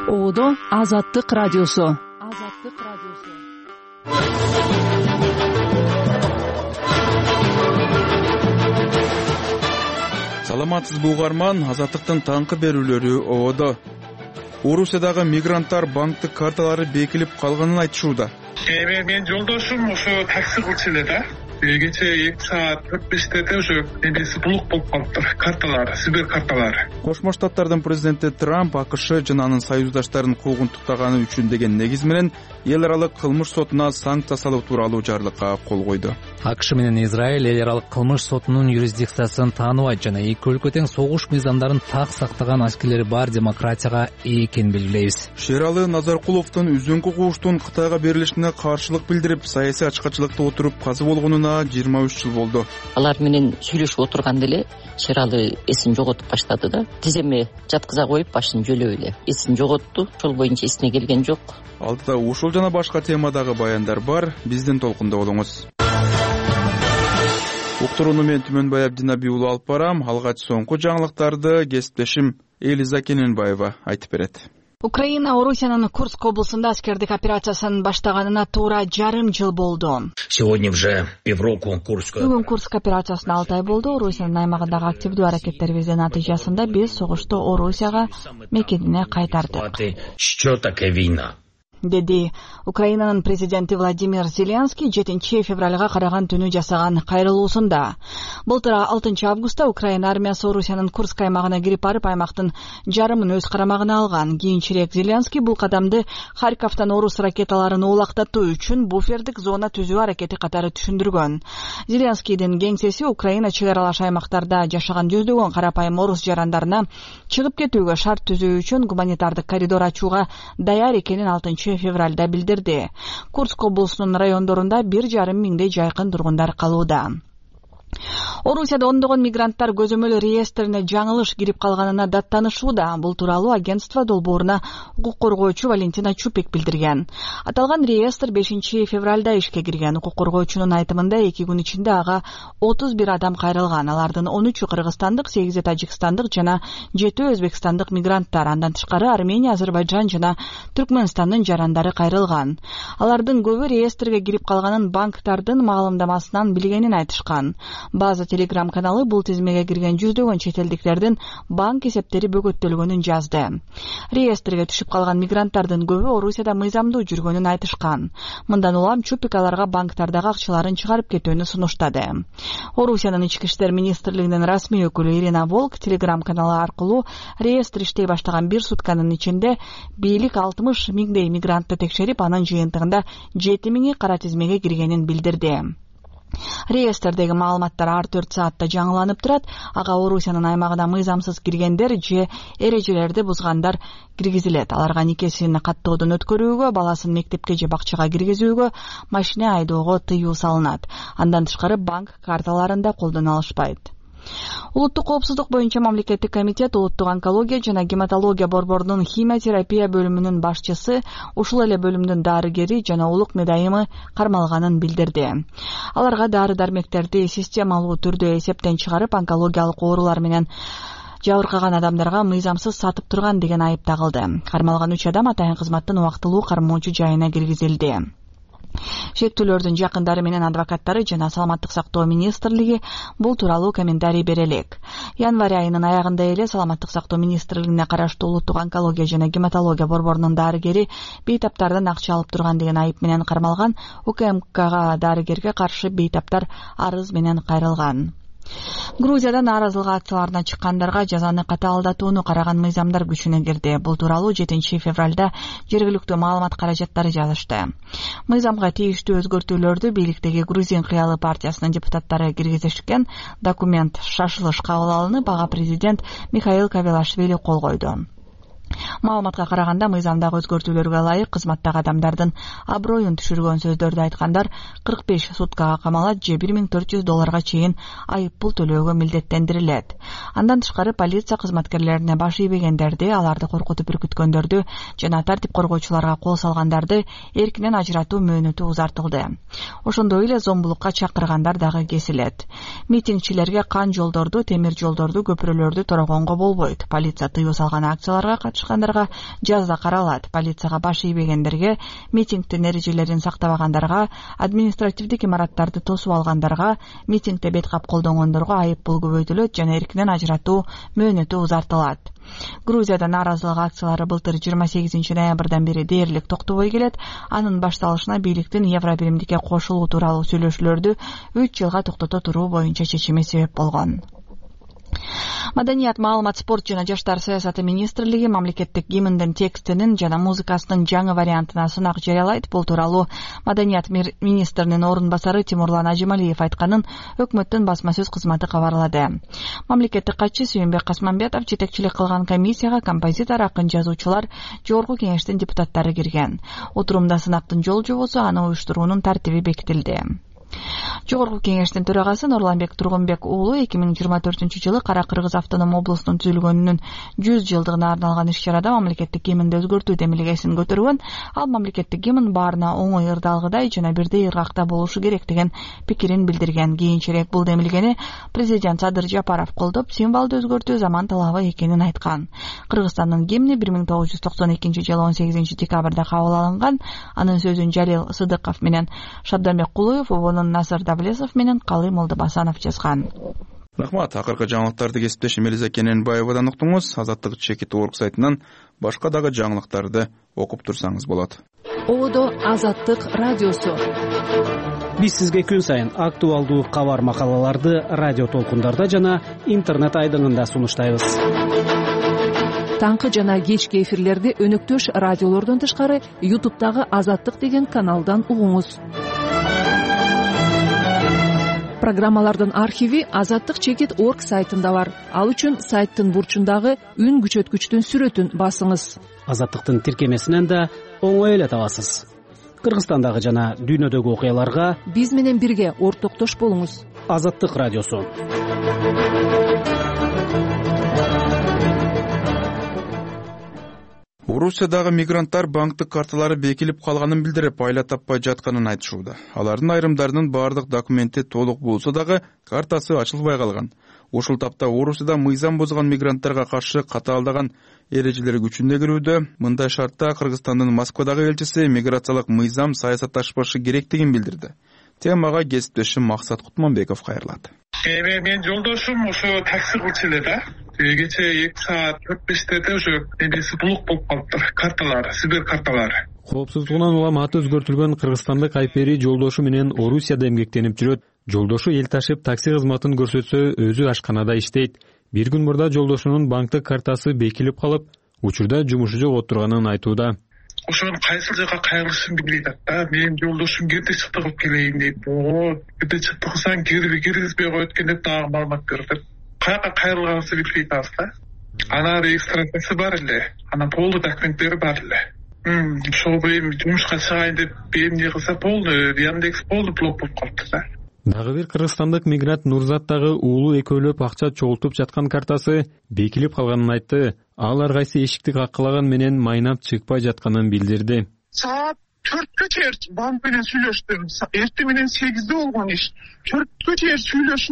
Оодо Азаттык радиосу. Саламатсызбы угарман, Азаттыктын таңкы берүүлөрү Оодо. Орусиядагы мигранттар банктык карталары бекилип калганын айтышууда. Менин жолдошум ошо такси кылчу эле да. Кече 2 саат 45-те ошо эмеси блок болуп калыптыр, карталары, сибир карталары. Кошмо Штаттардын президенти Трамп АКШ жана анын союздаштарын куугунтуктаганы үчүн деген негиз менен эл аралык кылмыш сотуна санкция салуу тууралуу жарлыкка кол койду. АКШ менен Израиль эл аралык кылмыш сотунун юрисдикциясын тааныбайт жана эки өлкө тең согуш мыйзамдарын так сактаган аскерлери бар демократияга ээ экенин белгилейбиз. Шералы Назаркуловдун үзүңкү кууштун Кытайга берилишине каршылык билдирип, саясий ачкачылыкта отуруп каза болгонуна 23 жыл болду. Алар менен сүйлөшүп отурганда эле Шералы эсин жоготуп баштады да. Тиземе жаткыза коюп башын жөлөп эле эсин жоготту. Ошол боюнча эсине келген жок. Алдыда ушул жана башка темадагы баяндар бар. Биздин толкунда болуңуз. Уктурууну мен Түмөнбай Абдинаби уулу алып барам. Алгач соңку жаңылыктарды кесиптешим Элиза Кененбаева айтып берет. Украина Орусиянын Курск облусунда аскердик операциясын баштаганына туура жарым жыл болду. Бүгүн Курск операциясына 6 ай болду. Орусиянын аймагындагы активдүү аракеттерибиздин натыйжасында биз согушту Орусияга мекенине кайтардык, деди Украинанын президенти Владимир Зеленский 7 февралга караган түнү жасаган кайрылуусунда. Былтыр 6 августта Украина армиясы Орусиянын Курск аймагына кирип барып, аймактын жарымын өз карамагына алган. Кийинчерээк Зеленский бул кадамды Харьковдон орус ракеталарын уулактатуу үчүн буфердик зона түзүү аракети катары түшүндүргөн. Зеленскийдин кеңсеси Украина чек аралаш аймактарда жашаган жүздөгөн карапайым орус жарандарына чыгып кетүүгө шарт түзүү үчүн гуманитардык коридор ачууга даяр экенин 6 февралда билдирди. Курск облусунун райондорунда 1,5 миңдей жайкын тургундар калууда. Орусияда ондогон мигранттар көзөмөл реестрине жаңылыш кирип калганына даттанышууда. Бул тууралуу агентство долбооруна укук коргоочу Валентина Чупик билдирген. Аталган реестр 5 февралда ишке кирген. Укук коргоочунун айтымында 2 күн ичинде ага 31 адам кайрылган. Алардын 13-ü кыргызстандык, 8-і тажикстандык жана 7-ü өзбекстандык мигранттар. Андан тышкары Армения, Азербайджан жана Түркмөнстандын жарандары кайрылган. Алардын көбү реестрге кирип калганын банктардын маалымдамасынан билгенин айтышкан. База Telegram каналы бул тизмеге кирген жүздөгөн чет элдиктердин банк эсептери бөгөттөлгөнүн жазды. Реестрге түшүп калган мигранттардын көбү Орусияда мыйзамдуу жүргөнүн айтышкан. Мындан улам Чупик аларга банктардагы акчаларын чыгарып кетүүнү сунуштады. Орусиянын ички иштер министрлигинин расмий өкүлү Ирина Волк Telegram каналы аркылуу реестр иштей баштаган 1 сутканын ичинде бийлик 60 миңдей мигрантты текшерип, анын жыйынтыгында 7 миңи кара тизмеге киргенин билдирди. Реестрдеги маалыматтар ар 4 саатта жаңыланып турат. Ага Орусиянын аймагына мыйзамсыз киргендер же эрежелерди бузгандар киргизилет. Аларга никесин каттоодон өткөрүүгө, баласын мектепке же бакчага киргизүүгө, машина айдоого тыюу салынат. Андан тышкары банк карталарын да колдоно алышпайт. Улуттук коопсуздук боюнча мамлекеттик комитет улуттук онкология жана гематология борборунун химия-терапия бөлүмүнүн башчысы, ушул эле бөлүмдүн дарыгери жана улук медайымы кармалганын билдирди. Аларга дары-дармектерди системалуу түрдө эсептен чыгарып, онкологиялык оорулар менен жабыркаган адамдарга мыйзамсыз сатып турган деген айып тагылды. Кармалган 3 адам атайын кызматтын убактылуу кармоочу жайына киргизилди. Шектүүлөрдүн жакындары менен адвокаттары жана Саламаттык сактоо министрлиги бул тууралуу комментарий бере элек. Январь айынын аягында эле Саламаттык сактоо министрлигине караштуу улуттук онкология жана гематология борборунун дарыгери бейтаптардан акча алып турган деген айып менен кармалган. УКМКга дарыгерге каршы бейтаптар арыз менен кайрылган. Грузияда нааразылык акцияларына чыккандарга жазаны катаалдатууну караган мыйзамдар күчүнө кирди. Бул тууралуу 7 февралда жергиликтүү маалымат каражаттары жазышты. Мыйзамга тийиштүү өзгөртүүлөрдү бийликтеги Грузин кыялы партиясынын депутаттары киргизишкен. Документ шашылыш кабыл алынып, ага президент Михаил Кавелашвили кол койду. Маалыматка караганда мыйзамдагы өзгөртүүлөргө ылайык кызматтагы адамдардын аброюн түшүргөн сөздөрдү айткандар 45 суткага камалат же $1,400 чейин айып пул төлөөгө милдеттендирилет. Андан тышкары полиция кызматкерлерине баш ийбегендерди, аларды коркутуп үркүткөндөрдү жана тартип коргоочуларга кол салгандарды эркинен ажыратуу мөөнөтү узартылды. Ошондой эле зомбулукка чакыргандар дагы кесилет. Митингчилерге кан жолдорду, темир жолдорду, көпүрөлөрдү торогонго болбойт. Полиция тыюу салган акцияларга катышкан кылгандарга жаза каралат. Полицияга баш ийбегендерге, митингдин эрежелерин сактабагандарга, административдик имараттарды тосуп алгандарга, митингде бет кап колдонгондорго айып пул көбөйтүлөт жана эркинен ажыратуу мөөнөтү узартылат. Грузияда нааразылык акциялары былтыр 28 ноябрдан бери дээрлик токтобой келет. Анын башталышына бийликтин евро биримдикке кошулуу тууралуу сүйлөшүүлөрдү 3 жылга токтото туруу боюнча чечими себеп болгон. Маданият, маалымат, спорт жана жаштар саясаты министрлиги мамлекеттик гимндин текстинин жана музыкасынын жаңы вариантына сынак жарыялайт. Бул тууралуу Маданият министринин орун басары Тимурлан Ажималиев айтканын өкмөттүн басма сөз кызматы кабарлады. Мамлекеттик катчы Сүйүнбек Касманбетов жетекчилик кылган комиссияга композитор, акын, жазуучулар, жогорку кеңештин депутаттары кирген. Отурумда сынактын жол жобосу, аны уюштуруунун тартиби бекитилди. Жогорку кеңештин төрагасы Нурланбек Тургунбек уулу 2024-жылы Кара Кыргыз автоном облусунун түзүлгөнүнүн 100 жылдыгына арналган иш-чарада мамлекеттик гимнди өзгөртүү демилгесин көтөргөн. Ал мамлекеттик гимн баарына оңой ырдалгыдай жана бирдей ыргакта болушу керек деген пикирин билдирген. Кийинчерээк бул демилгени президент Садыр Жапаров колдоп, символду өзгөртүү заман талабы экенин айткан. Кыргызстандын гимни 1992-жылы 18 декабрда кабыл алынган. Анын сөзүн Жалил Сыдыков менен Шабданбек Кулуев, Обонун Насыр Давлесов менен Калый Молдобасанов жазган. Рахмат. Акыркы жаңылыктарды кесиптешим Элиза Кененбаевадан уктуңуз. Азаттык Чекит.org сайтынан башка дагы жаңылыктарды окуп турсаңыз болот. Одо Азаттык радиосу. Биз сизге күн сайын актуалдуу кабар макалаларды радио толкундарда жана интернет айдыңында сунуштайбыз. Таңкы жана кечки эфирлерди өнөктөш радиолордон тышкары YouTube'дагы Азаттык деген каналдан угуңуз. Программалардын архиви Азаттык.Чекит.org сайтында бар. Ал үчүн сайттын бурчундагы үн күчөткүчтүн сүрөтүн басыңыз. Азаттыктын тиркемесинен да оңой эле табасыз. Кыргызстандагы жана дүйнөдөгү окуяларга биз менен бирге ортоктош болуңуз. Азаттык радиосу. Орусиядагы мигранттар банктык карталары бекилип калганын билдирип, айла таппай жатканын айтышууда. Алардын айрымдарынын баардык документи толук болсо дагы картасы ачылбай калган. Ушул тапта Орусияда мыйзам бузган мигранттарга каршы катаалдаган эрежелер күчүнө кирүүдө. Мындай шартта Кыргызстандын Москвадагы элчиси миграциялык мыйзам саясатташпашы керектигин билдирди. Темага кесиптешим Максат Кутманбеков кайрылат. Мен жолдошум ошо такси кылчу эле да. Кечээ 2 саат 45-те уже небеси блок болуп калыптыр. Карталары, сибир карталары. Коопсуздугунан улам аты өзгөртүлгөн кыргызстандык Айпери жолдошу менен Орусияда эмгектенип жүрөт. Жолдошу эл ташып такси кызматын көрсөтсө, өзү ашканада иштейт. Бир күн мурда жолдошунун банктык картасы бекилип калып, учурда жумушу жок отурганын айтууда. Ошонун кайсыл жака кайрылышын билбей атат да. Менин жолдошум кирди чыкты кылып келейин дейт. Кирди чыкты кылсаң киргизбей коет экен деп дагы маалымат берди. Каяка кайрылганыбызды билбей атабыз да. Анан регистрациясы бар эле, анан полдуу документтери бар эле. Ошол эми жумушка чыгайын деп эмне кылса полдуу, Яндекс полдуу блок болуп калыптыр да. Дагы бир кыргызстандык мигрант Нурзат дагы уулу экөөлөп акча чогултуп жаткан картасы бекилип калганын айтты. Ал ар кайсы эшикти каккылаган менен майнап чыкпай жатканын билдирди. Саат 4-кө чейин банк менен сүйлөштүм. Эртең менен 8-де болгон иш. 4-кө чейин сүйлөшүп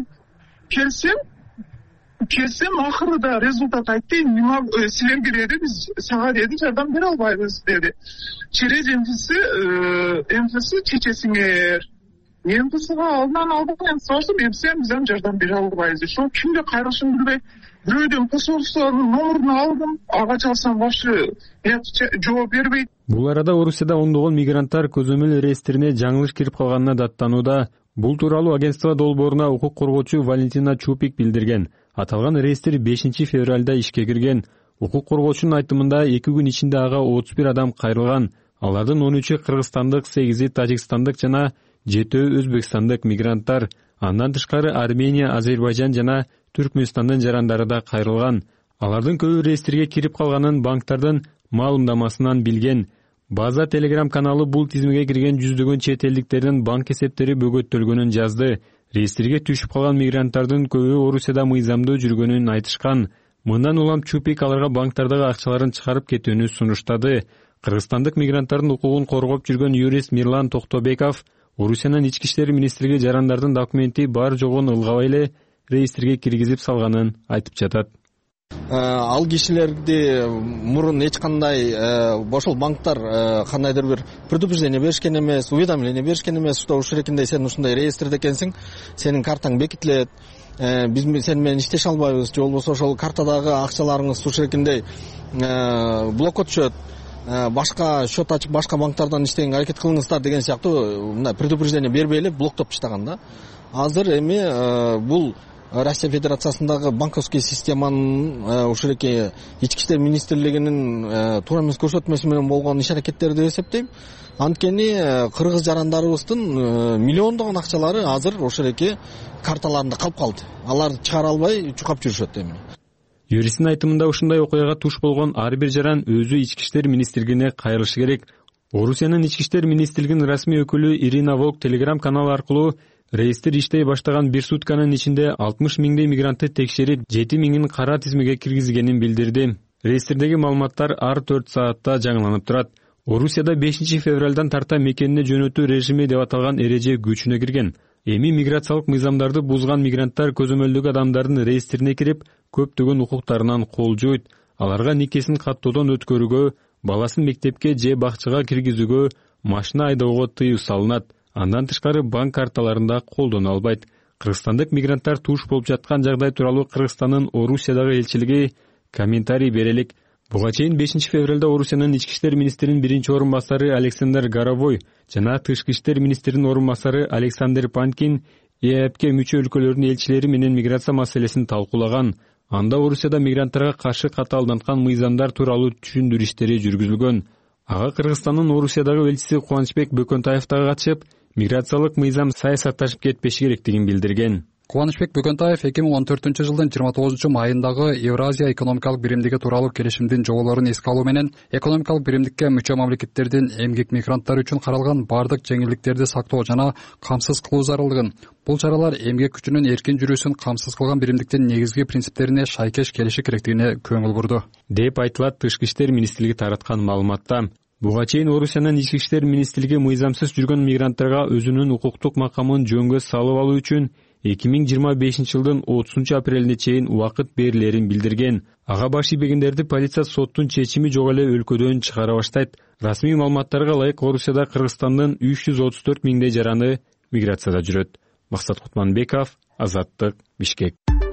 келсем акырында результат айтты. Силерге деди, биз сага деди жардам бере албайбыз деди. Через МФС чечесиңер. МФСга алдынан алган сорсум, биз жардам бере албайбыз. Ошо кимге кайрылышын билбей, бирөөдөн посолствонун номерин алдым. Ага чалсам башы жооп бербейт. Бул арада Орусияда ондогон мигранттар көзөмөл реестрине жаңылыш кирип калганына даттанууда. Бул тууралуу агентство долбооруна укук коргоочу Валентина Чупик билдирген. Аталган реестр 5 февралда ишке кирген. Укук коргоочунун айтымында 2 күн ичинде ага 31 адам кайрылган. Алардын 13-ü кыргызстандык, 8-и тажикстандык жана 7-ü өзбекстандык мигранттар. Андан тышкары Армения, Азербайжан жана Түркмөнстандын жарандары да кайрылган. Алардын көбү реестрге кирип калганын банктардын маалымдамасынан билген. База Telegram каналы бул тизмеге кирген жүздөгөн чет элдиктердин банк эсептери бөгөттөлгөнүн жазды. Реестрге түшүп калган мигранттардын көбү Орусияда мыйзамдуу жүргөнүн айтышкан. Мындан улам Чупик аларга банктардагы акчаларын чыгарып кетүүнү сунуштады. Кыргызстандык мигранттардын укугун коргоп жүргөн юрист Мирлан Токтобеков Орусиянын ички иштер министрлиги жарандардын документи бар жогун ылгабай эле реестрге киргизип салганын айтып жатат. Ал кишилерди мурун эч кандай ошол банктар кандайдыр бир предупреждение беришкен эмес, уведомление беришкен эмес, что ушурекинде сен ушундай реестрде экенсиң, сенин картаң бекитилет, биз сен менен иштеше албайбыз, же болбосо ошол картадагы акчаларыңыз ушурекиндей блокко түшөт, башка счет ачып башка банктардан иштегенге аракет кылыңыздар деген сыяктуу мындай предупреждение бербей эле блоктоп таштаган да. Азыр эми бул Россия Федерациясындагы банковский системанын ушуреке ички иштер министрлигинин туура эмес көрсөтмөсү менен болгон иш аракеттери деп эсептейм. Анткени кыргыз жарандарыбыздын миллиондогон акчалары азыр ошереке карталарында калып калды. Алар чыгара албай чукап жүрүшөт эми. Юристтин айтымында ушундай окуяга туш болгон ар бир жаран өзү ички иштер министрлигине кайрылышы керек. Орусиянын ички иштер министрлигинин расмий өкүлү Ирина Волк Telegram каналы аркылуу реестр иштей баштаган бир сутканын ичинде 60 миңдей мигрантты текшерип, 7 миңин кара тизмеге киргизгенин билдирди. Реестрдеги маалыматтар ар 4 саатта жаңыланып турат. Орусияда 5 февралдан тарта мекенине жөнөтүү режими деп аталган эреже күчүнө кирген. Эми миграциялык мыйзамдарды бузган мигранттар көзөмөлдөгү адамдардын реестрине кирип, көптөгөн укуктарынан кол жуйт. Аларга никесин каттоодон өткөрүүгө, баласын мектепке же бакчага киргизүүгө, машина айдоого тыюу салынат. Андан тышкары банк карталарында колдоно албайт. Кыргызстандык мигранттар туш болуп жаткан жагдай тууралуу Кыргызстандын Орусиядагы элчилиги комментарий берелик. Буга чейин 5 февралда Орусиянын ички иштер министринин биринчи орун басары Александр Горовой жана тышкы иштер министринин орун басары Александр Панкин ЕАЭПке мүчө өлкөлөрдүн элчилери менен миграция маселесин талкуулаган. Анда Орусияда мигранттарга каршы катаалданткан мыйзамдар тууралуу түшүндүрүү иштери жүргүзүлгөн. Ага Кыргызстандын Орусиядагы элчиси Кубанычбек Бөкөнтаев дагы катышып, миграциялык мыйзам саясатташып кетпеши керектигин билдирген. Кубанычбек Бөкөнтаев 2014 жылдын 29 майындагы Евразия экономикалык биримдиги тууралуу келишимдин жоболорун эске алуу менен экономикалык биримдикке мүчө мамлекеттердин эмгек мигранттары үчүн каралган бардык жеңилдиктерди сактоо жана камсыз кылуу зарылдыгын. Бул чаралар эмгек күчүнүн эркин жүрүүсүн камсыз кылган биримдиктин негизги принциптерине шайкеш келиши керектигине көңүл бурду, деп айтылат Тышкы иштер министрлиги тараткан маалыматта. Буга чейин Орусиянын ички иштер министрлиги мыйзамсыз жүргөн мигранттарга өзүнүн укуктук макамын жөнгө салып алуу үчүн 2025 жылдын 30 апрелине чейин убакыт берилерин билдирген. Ага баш ийбегендерди полиция соттун чечими жок эле өлкөдөн чыгара баштайт. Расмий маалыматтарга ылайык Орусияда Кыргызстандын 334 миңдей жараны миграцияда жүрөт. Максат Кутманбеков, Азаттык, Бишкек.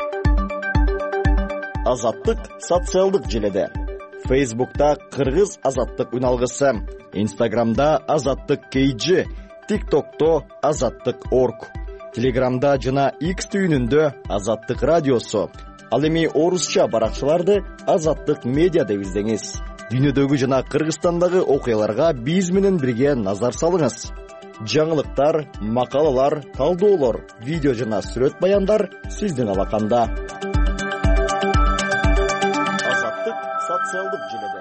Азаттык социалдык желеде. Facebook'ta Кыргыз Азаттык үналгысы, Instagram'da Азаттык KG, TikTok'ta Азаттык.org, Telegram'da жана X түйүнүндө Азаттык радиосу. Ал эми орусча баракчаларды Азаттык медиа деп издеңиз. Дүйнөдөгү жана Кыргызстандагы окуяларга биз менен бирге назар салыңыз. Жаңылыктар, макалалар, талдоолор, видео жана сүрөт баяндар сиздин алаканда. Азаттык социалдык желеде.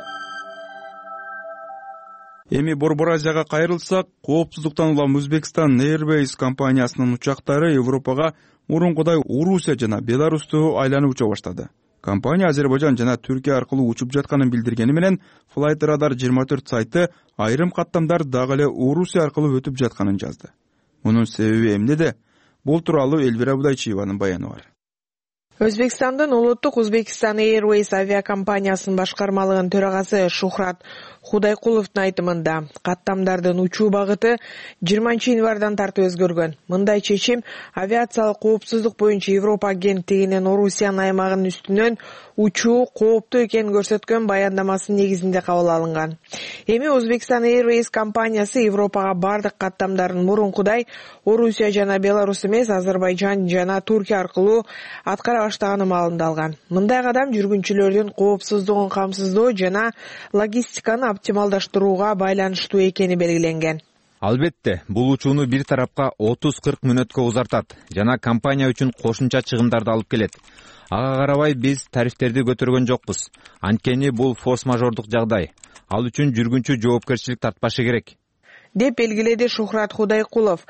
Эми Борбор Азияга кайрылсак, коопсуздуктан улам Өзбекстан Airways компаниясынын учактары Европага мурункудай Орусия жана Беларусту айланып уча баштады. Компания Азербайжан жана Түркия аркылуу учуп жатканын билдиргени менен Flight Radar 24 сайты айрым каттамдар дагы эле Орусия аркылуу өтүп жатканын жазды. Мунун себеби эмнеде? Бул тууралуу Элвира Будайчиеванын баяны бар. Өзбекстандын улуттук Узбекистан Airways авиакомпаниясынын башкармалыгынын төрагасы Шухрат Худайкуловдун айтымында каттамдардын учуу багыты 20 январдан тартып өзгөргөн. Мындай чечим авиациялык коопсуздук боюнча Европа агенттигинин Орусиянын аймагынын үстүнөн учуу кооптуу экенин көрсөткөн баяндамасынын негизинде кабыл алынган. Эми Узбекстан Airways компаниясы Европага бардык каттамдарын мурункудай Орусия жана Беларусь эмес, Азербайжан жана Түркия аркылуу аткара баштаганы маалымда алган. Мындай кадам жүргүнчүлөрдүн коопсуздугун камсыздоо жана логистиканы оптималдаштырууга байланыштуу экени белгиленген. Албетте, бул учууну бир тарапка 30-40 мүнөткө узартат жана компания үчүн кошумча чыгымдарды алып келет. Ага карабай биз тарифтерди көтөргөн жокпуз. Анткени бул форс-мажордук жагдай. Ал үчүн жүргүнчү жоопкерчилик тартпашы керек. деп белгиледи Шухрат Худайкулов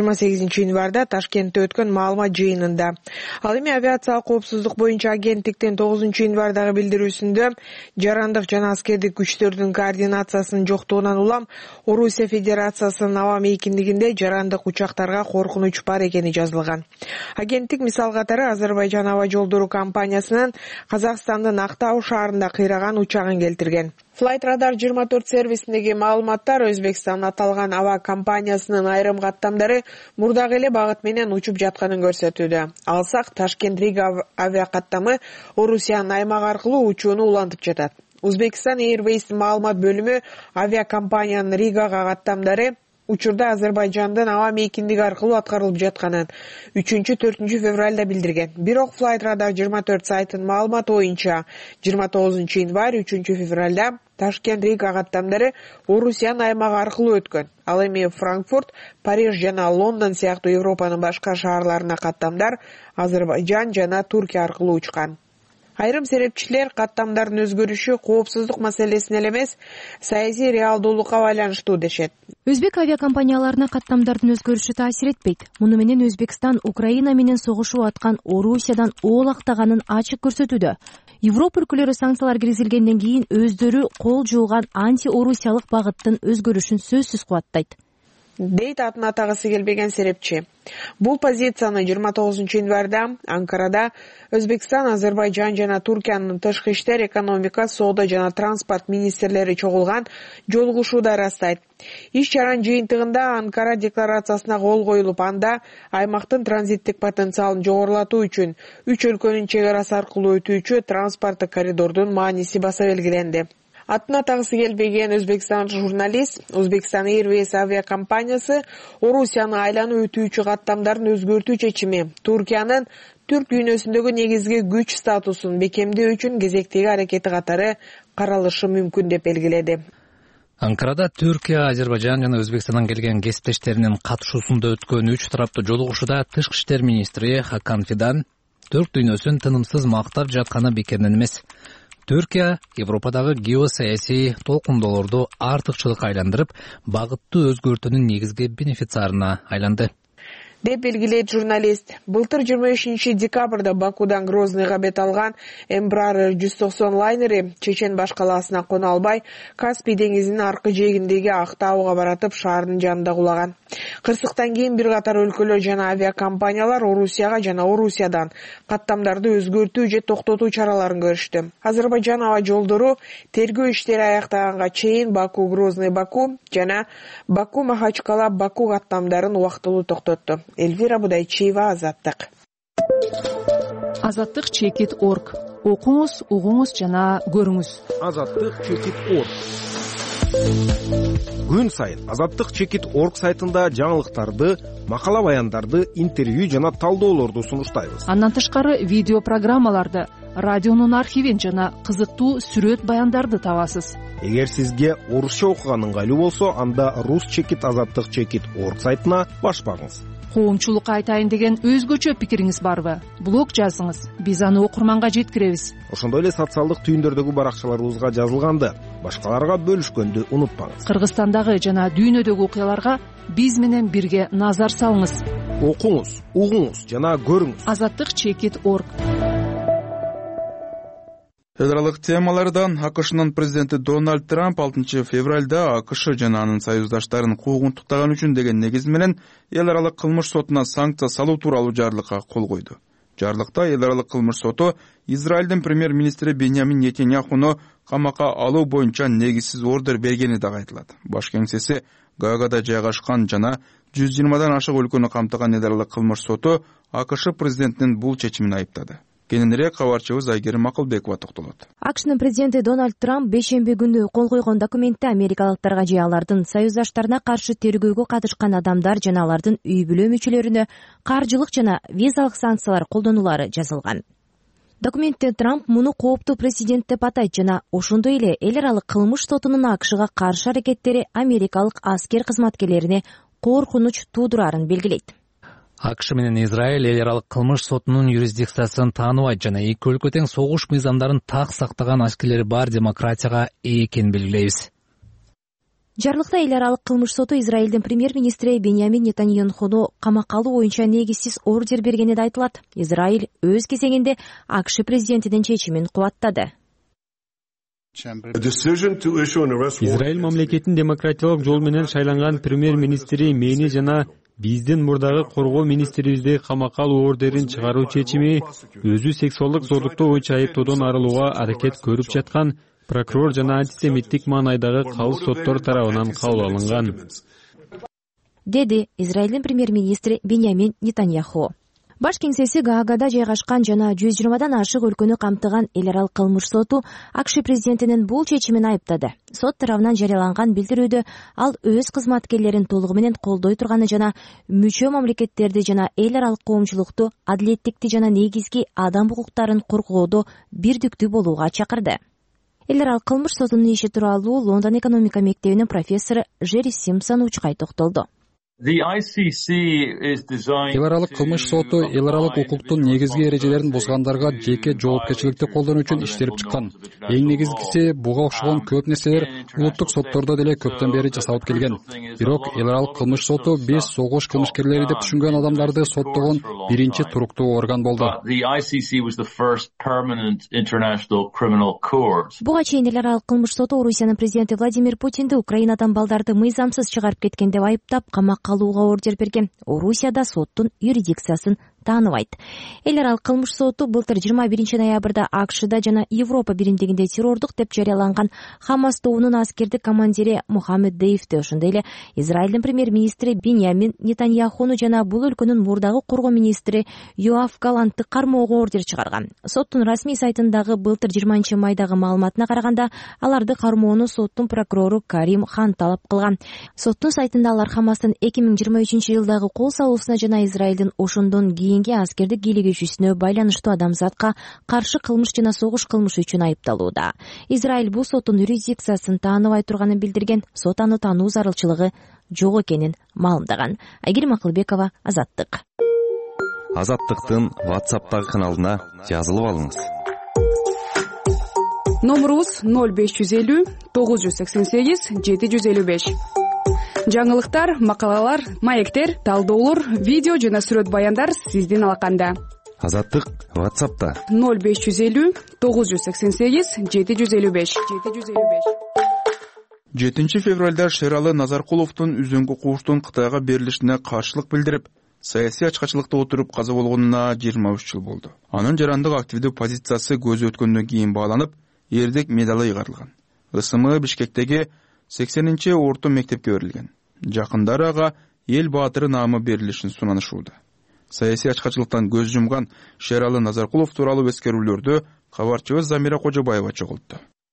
28 январда Ташкентте өткөн маалымат жыйынында. Ал эми авиациялык коопсуздук боюнча агенттиктин 9 январдагы билдирүүсүндө жарандык жана аскердик күчтөрдүн координациясынын жоктугунан улам Орусия Федерациясынын аба мейкиндигинде жарандык учактарга коркунуч бар экени жазылган. Агенттик мисал катары Азербайжан аба жолдору компаниясынын Казакстандын Актау шаарында кыйраган учагын келтирген. Flight Radar 24 сервисиндеги маалыматтар Өзбекстан аталган аба компаниясынын айрым каттамдары мурдагы эле багыт менен учуп жатканын көрсөтүүдө. Алсак Ташкент-Рига авиакаттамы Орусиянын аймак аркылуу учууну улантып жатат. Uzbekistan Airways маалымат бөлүмү авиакомпаниянын Ригага каттамдары учурда Азербайжандын аба мейкиндиги аркылуу аткарылып жатканын 3-4 февралда билдирген. Бирок Flight Radar 24 сайтынын маалыматы боюнча 29 январь 3 февралда Ташкент-Рига каттамдары Орусиянын аймагы аркылуу өткөн. Ал эми Франкфурт, Париж жана Лондон сыяктуу Европанын башка шаарларына каттамдар Азербайжан жана Туркия аркылуу учкан. Айрым серепчилер каттамдардын өзгөрүшү коопсуздук маселесине эле эмес, саясий реалдуулукка байланыштуу дешет. Өзбек авиакомпанияларына каттамдардын өзгөрүшү таасир этпейт. Муну менен Өзбекстан Украина менен согушуп аткан Орусиядан оол актаганын ачык көрсөтүүдө. Европа өлкөлөрү санкциялар киргизилгенден кийин өздөрү кол жууган анти-орусиялык багыттын өзгөрүшүн сөзсүз кубаттайт, дейт атын атагысы келбеген серепчи. Бул позицияны 29 январда Анкарада Өзбекстан, Азербайжан жана Туркиянын тышкы иштер, экономика, соода жана транспорт министрлери чогулган жолугушууда ырастайт. Иш чаранын жыйынтыгында Анкара декларациясына кол коюлуп, анда аймактын транзиттик потенциалын жогорулатуу үчүн 3 өлкөнүн чек арасы аркылуу өтүүчү транспорттук коридордун мааниси баса белгиленди. Атын атагысы келбеген Өзбекстан журналист Uzbekistan Airways авиакомпаниясы Орусияны айланып өтүүчү каттамдарын өзгөртүү чечими Туркиянын түрк дүйнөсүндөгү негизги күч статусун бекемдөө үчүн кезектеги аракети катары каралышы мүмкүн деп белгиледи. Анкарада Түркия, Азербайжан жана Өзбекстандан келген кесиптештеринин катышуусунда өткөн 3 тараптуу жолугушууда тышкы иштер министри Хакан Фидан түрк дүйнөсүн тынымсыз мактап жатканы бекеринен эмес. Түркия Европадагы геосаясий толкундоолорду артыкчылыкка айландырып, багытты өзгөртүүнүн негизги бенефициарына айланды, деп белгилейт журналист. Былтыр 23 декабрда Бакудан Грозныйга бет алган Embraer 190 лайнери Чечен баш калаасына кона албай, Каспий деңизинин аркы жээгиндеги Актауга баратып шаардын жанында кулаган. Кырсыктан кийин бир катар өлкөлөр жана авиакомпаниялар Орусияга жана Орусиядан каттамдарды өзгөртүү же токтотуу чараларын көрүштү. Азербайжан аба жолдору тергөө иштери аяктаганга чейин Баку-Грозный-Баку жана Баку-Махачкала-Баку каттамдарын убактылуу токтотту. Эльвира Будайчиева, Азаттык. Азаттык чекит.org. Окуңуз, угуңуз жана көрүңүз. Азаттык чекит.org. Күн сайын Азаттык чекит.org сайтында жаңылыктарды, макала баяндарды, интервью жана талдоолорду сунуштайбыз. Андан тышкары видео программаларды, радионун архивин жана кызыктуу сүрөт баяндарды табасыз. Эгер сизге орусча окуган ыңгайлуу болсо, анда рус чекит азаттык чекит.org сайтына баш багыңыз. Коомчулукка айтайын деген өзгөчө пикириңиз барбы? Блог жазыңыз, биз аны окурманга жеткиребиз. Ошондой эле социалдык түйүндөрдөгү баракчаларыбызга жазылганды башкаларга бөлүшкөндү унутпаңыз. Кыргызстандагы жана дүйнөдөгү окуяларга биз менен бирге назар салыңыз. Окуңуз, угуңуз жана көрүңүз. Азаттык чекит.org. Эл аралык темалардан АКШнын президенти Дональд Трамп 6 февралда АКШ жана анын союздаштарын куугунтуктаган үчүн деген негиз менен эл аралык кылмыш сотуна санкция салуу тууралуу жарлыкка кол койду. Жарлыкта эл аралык кылмыш соту Израилдин премьер-министри Беньямин Нетаньяхуну камакка алуу боюнча негизсиз ордер бергени дагы айтылат. Баш кеңсеси Гаагада жайгашкан жана 120дан ашык өлкөнү камтыган эл аралык кылмыш соту АКШ президентинин бул чечимин айыптады. Кененирээк кабарчыбыз Айгерим Акылбекова токтолот. АКШнын президенти Дональд Трамп бейшемби күнү кол койгон документте америкалыктарга же алардын союздаштарына каршы тергөөгө катышкан адамдар жана алардын үй бүлө мүчөлөрүнө каржылык жана визалык санкциялар колдонулары жазылган. Документте Трамп муну кооптуу президент деп атайт жана ошондой эле эл аралык кылмыш сотунун АКШга каршы аракеттери америкалык аскер кызматкерлерине коркунуч туудурарын белгилейт. АКШ менен Израиль эл аралык кылмыш сотунун юрисдикциясын тааныбайт жана эки өлкө тең согуш мыйзамдарын так сактаган аскерлери бар демократияга ээ экенин белгилейбиз. Жарлыкта эл аралык кылмыш соту Израилдин премьер-министри Беньямин Нетаньяхуну камакка алуу боюнча негизсиз ордер бергени да айтылат. Израиль өз кезегинде АКШ президентинин чечимин кубаттады. Израиль мамлекетинин демократиялык жол менен шайланган премьер-министри мени жана биздин мурдагы коргоо министрибизди камакка алуу ордерин чыгаруу чечими өзү сексуалдык зордуктоо боюнча айыптоодон арылууга аракет көрүп жаткан прокурор жана антисемиттик маанайдагы калыс соттор тарабынан кабыл алынган, деди Израилдин премьер-министри Беньямин Нетаньяху. Баш кеңсеси Гаагада жайгашкан жана 120дан ашык өлкөнү камтыган эл аралык кылмыш соту АКШ президентинин бул чечимин айыптады. Сот тарабынан жарыяланган билдирүүдө ал өз кызматкерлерин толугу менен колдой турганы жана мүчө мамлекеттерди жана эл аралык коомчулукту адилеттикти жана негизги адам укуктарын коргоодо бирдиктүү болууга чакырды. Эл аралык кылмыш сотунун иши тууралуу Лондон экономика мектебинин профессору Джерри Симпсон учкай токтолду. Эл аралык кылмыш соту эл аралык укуктун негизги эрежелерин бузгандарга жеке жоопкерчиликти колдонуу үчүн иштелип чыккан. Эң негизгиси буга окшогон көп нерселер улуттук соттордо деле көптөн бери жасалып келген. Бирок эл аралык кылмыш соту биз согуш кылмышкерлери деп түшүнгөн адамдарды соттогон биринчи туруктуу орган болду. Буга чейин эл аралык кылмыш соту Орусиянын президенти Владимир Путинди Украинадан балдарды мыйзамсыз чыгарып кеткен деп айыптап, камакка алууга ордер берген. Орусияда соттун юрисдикциясын тааныбайт. Эл аралык кылмыш соту былтыр 21-ноябрда АКШда жана Европа биримдигинде террордук деп жарыяланган Хамас тобунун аскердик командири Мухаммед Деифти, ошондой эле Израилдин премьер-министри Беньямин Нетаньяхуну жана бул өлкөнүн мурдагы коргоо министри Йоав Галантты кармоого ордер чыгарган. Соттун расмий сайтындагы былтыр 20-майдагы маалыматына караганда, аларды кармоону соттун прокурору Карим Хан талап кылган. Соттун сайтында алар Хамастын 2023-жылдагы кол салуусуна жана Израилдин ошондон кийинки аскердик кийлигишүүсүнө байланыштуу адамзатка каршы кылмыш жана согуш кылмышы үчүн айыпталууда. Израиль бул соттун юрисдикциясын тааныбай турганын билдирген. Сот аны таануу зарылчылыгы жок экенин маалымдаган. Айгерим Акылбекова, Азаттык. Азаттыктын WhatsApp'тагы каналына жазылып алыңыз. Номерубуз 0550 988 755. Жаңылыктар, макалалар, маектер, талдоолор, видео жана сүрөт баяндар сиздин алаканда. Азаттык WhatsApp'та 0550 988 755. 7 февралда Шералы Назаркуловдун үзөңгү кууштун Кытайга берилишине каршылык билдирип, саясий ачкачылыкта отуруп каза болгонуна 23 жыл болду. Анын жарандык активдүү позициясы көзү өткөндөн кийин бааланып, эрдек медалы ыйгарылган. ысымы Бишкектеги 80-чи орто мектепке берилген. Жакындары ага эл баатыры наамы берилишин сунанышууда. Саясий ачкачылыктан көз жумган Шералы Назаркулов тууралуу эскерүүлөрдү кабарчыбыз Замира Кожобаева чогултту.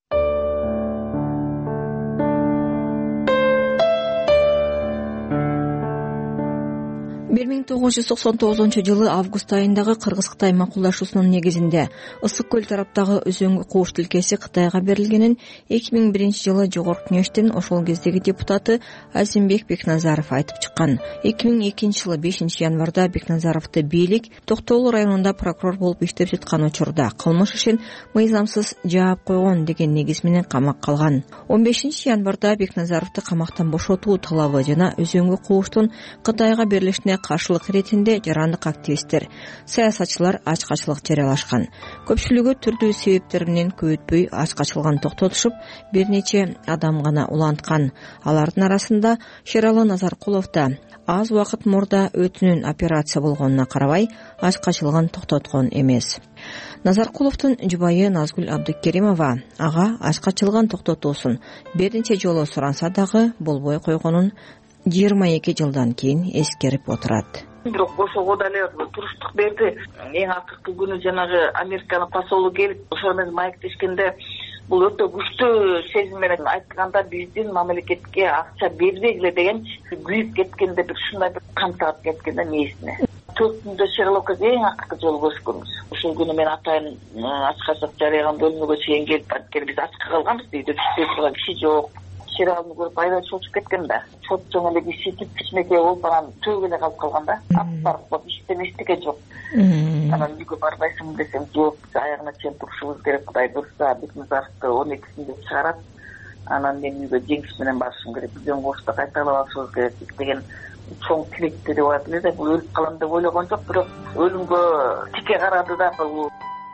1999-жылы август айындагы Кыргыз-Кытай макулдашуусунун негизинде Ысык көл тараптагы өзөңгү кууш тилкеси Кытайга берилгенин 2001-жылы Жогорку Кеңештин ошол кездеги депутаты Азимбек Бекназаров айтып чыккан. 2002-жылы 5-январда Бекназаровду бийлик Токтоолу районунда прокурор болуп иштеп жаткан учурда кылмыш ишин мыйзамсыз жаап койгон деген негиз менен камакка алган. 15-январда Бекназаровду камактан бошотуу талабы жана өзөңгү кууштун Кытайга берилишине каршылык иретинде жарандык активисттер, саясатчылар ачкачылык жарыялашкан. Көпчүлүгү түрдүү себептер менен көп өтпөй ачкачылыгын токтотушуп, бир нече адам гана уланткан. Алардын арасында Шералы Назаркулов да аз убакыт мурда өтүнүн операция болгонуна карабай ачкачылыгын токтоткон эмес. Назаркуловдун жубайы Назгүл Абдыкеримова ага ачкачылыгын токтотуусун бир нече жолу суранса дагы болбой койгонун 22 жылдан кийин эскерип отурат. Бирок ошого деле туруштук берди. Эң акыркы күнү жанагы Американын посолу келип, ошол менен маектешкенде бул өтө күчтүү сезим менен айтканда биздин мамлекетке акча бербегиле деген күйүп кеткенде бир ушундай бир кан тагып кеткенде мээсине. 4-күндө Шерлокко эң акыркы жолу көрүшкөнбүз. Ошол күнү мен атайын ачкачылык жарыяган бөлмөгө чейин келип биз ачка калганбыз дейди. Түштү турган киши жок. Шералны көрүп айда чочуп кеткен да. Чот жоң эле киши кичинекей болуп анан төгүп эле калып калган да. Аптарып иштемештике жок. Анан үйгө барбайсың десем жок, аягына чейин турушубуз керек, Кудай буйрса Бекназаровду 12-синде чыгарат. анан мен үйгө жеңиш менен барышым керек, үзөң кошто кайталап алышыбыз керек деген чоң тилектери бар эле да. Бул өлүп калам деп ойлогон жок, бирок өлүмгө тике карады да. Бул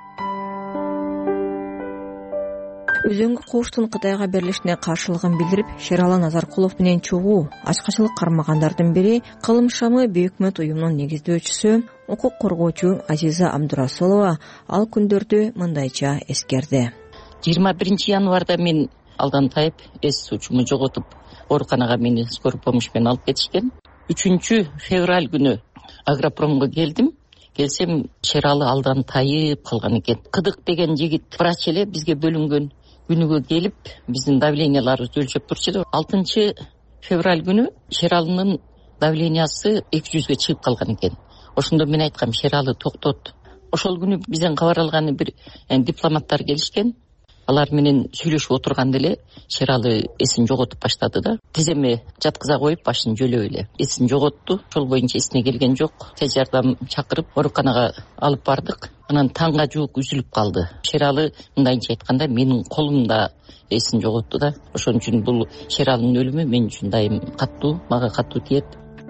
Үзөңгү кууштун Кытайга берилишине каршылыгын билдирип, Шералы Назаркулов менен чогуу ачкачылык кармагандардын бири Кылым шамы бейөкмөт уюмунун негиздөөчүсү, укук коргоочу Азиза Абдурасулова ал күндөрдү мындайча эскерди. 21 январда мен алдан тайып, эс учуму жоготуп, ооруканага мени скорый помощь менен алып кетишкен. 3 февраль күнү Агропромго келсем, Шералы алдан тайып калган экен. Кыдык деген жигит врач эле бизге бөлүнгөн күнүгө келип, биздин давленияларыбызды өлчөп турчу. 6 февраль күнү Шералынын давлениясы 200ге чыгып калган экен. Ошондо мен айткам, Шералы токтот. Ошол күнү бизден кабар алган бир дипломаттар келишкен. Алар менен сүйлөшүп отурганда эле Шералы эсин жоготуп баштады да. Тиземе жаткыза коюп, башын жөлөп эле эсин жоготту. Ошол боюнча эсине келген жок. Тез жардам чакырып, ооруканага алып бардык. Анан таңга жуук үзүлүп калды. Шералы мындайча айтканда менин колумда эсин жоготту да. Ошон үчүн бул Шералынын өлүмү мен үчүн дайым мага катуу тиет.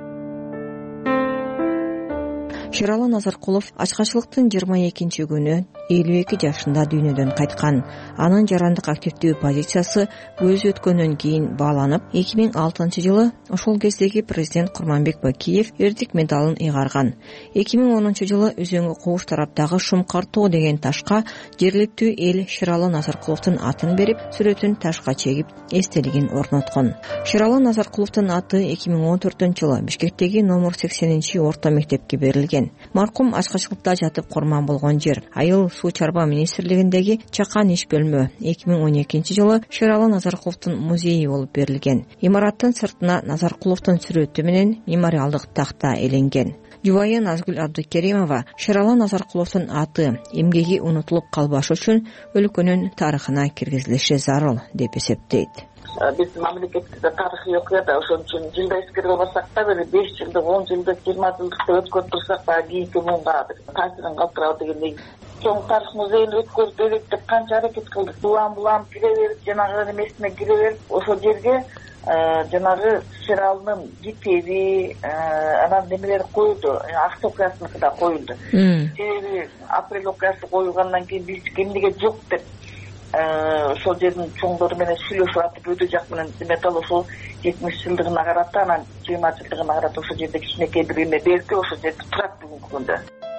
Шералы Назаркулов ачкачылыктын 22 күнү 52 жашында дүйнөдөн кайткан. Анын жарандык активдүү позициясы көз өткөндөн кийин бааланып, 2006 жылы ошол кездеги президент Курманбек Бакиев эрдик медалын ыйгарган. 2010 жылы Үзөңгү кууш тараптагы Шумкар тоо деген ташка жергиликтүү эл Шералы Назаркуловдун атын берип, сүрөтүн ташка чегип, эстелигин орноткон. Шералы Назаркуловдун аты 2014 жылы Бишкектеги номер 80 орто мектепке берилген. Маркум ачкачылыкта жатып курман болгон жер Айыл суу чарба министрлигиндеги чакан иш бөлмө 2012 жылы Шералы Назаркуловдун музейи болуп берилген. Имараттын сыртына Назаркуловдун сүрөтү менен мемориалдык такта эленген. Жубайы Назгүл Абдыкеримова Шералы Назаркуловдун аты, эмгеги унутулуп калбашы үчүн өлкөнүн тарыхына киргизилиши зарыл деп эсептейт. Биз мамлекетте тарыхый окуяда ошон үчүн жылда эскере албасак да, бир 5 жылдык, 10 жылдык, 20 жылдыкты өткөрүп турсак да, кийинки муунга таасирин калтырабы дегендей. Чоң тарых музейин өткөрүп деп канча аракет кылдык. Булам кире берип, жанагы эмесине кире берип, ошол жерге жанагы Шералынын китеби, анан немелери коюлду, Аксы окуясыныкы да коюлду. Себеби апрель окуясы коюлгандан кийин биз эмнеге жок деп ошол жердин чоңдору менен сүйлөшүп атып, өтө жак менен металл ошол 70 жылдыгына карата, анан 20 жылдыгына карата ошол жерде кичинекей бир эме берди, ошол жерде турат бүгүнкү күндө.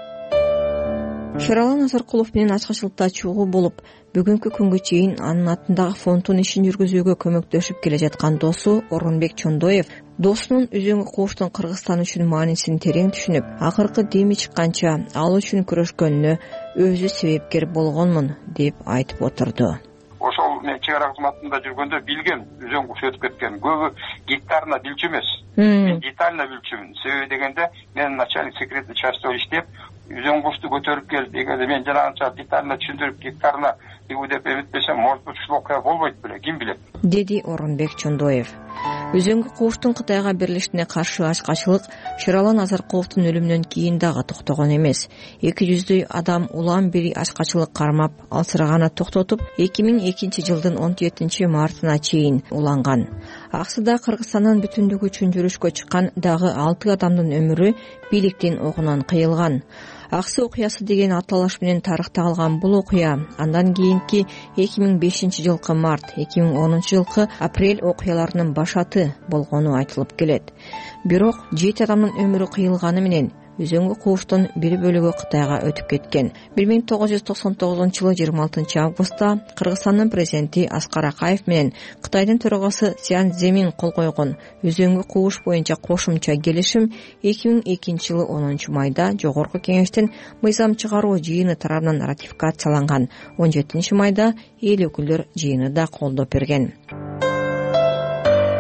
Шералы Назаркулов менен ачкачылыкта чогуу болуп, бүгүнкү күнгө чейин анын атындагы фонддун ишин жүргүзүүгө көмөктөшүп келе жаткан досу Орунбек Чондоев досунун Үзөңгү кууштун Кыргызстан үчүн маанисин терең түшүнүп, акыркы деми чыкканча ал үчүн күрөшкөнүнө өзү себепкер болгонмун деп айтып отурду. Ошол мен чек ара кызматында жүргөндө билген, Үзөң кууш өтүп кеткен. Көбү гектарына билчү эмес. Мен детально билчүмүн. Себеби дегенде мен начальник секретный частьта иштеп, Үзөң кушту көтөрүп келип, эгерде мен жанагынча детально түшүндүрүп гектарына бигу деп эметпесем, может быть, ушул окуя болбойт беле, ким билет, деди Орунбек Чондоев. Үзөңгү кууштун Кытайга берилишине каршы ачкачылык Шералы Назаркуловдун өлүмүнөн кийин дагы токтогон эмес. 200 адам улам бери ачкачылык кармап, алсыраганы токтотуп, 2002 жылдын 17 мартына чейин уланган. Аксыда Кыргызстандын бүтүндүгү үчүн жүрүшкө чыккан дагы 6 адамдын өмүрү бийликтин огунан кыйылган. Аксы окуясы деген аталыш менен тарыхта калган бул окуя андан кийинки 2005 жылкы март, 2010 жылкы апрель окуяларынын башаты болгону айтылып келет. Бирок 7 адамдын өмүрү кыйылганы менен Үзөңгү кууштун бир бөлүгү Кытайга өтүп кеткен. 1999 жылы 26 августта Кыргызстандын президенти Аскар Акаев менен Кытайдын төрагасы Цзян Цземин кол койгон Үзөңгү кууш боюнча кошумча келишим 2002 жылы 10 майда Жогорку Кеңештин мыйзам чыгаруу жыйыны тарабынан ратификацияланган. 17 майда эл өкүлдөр жыйыны да колдоп берген.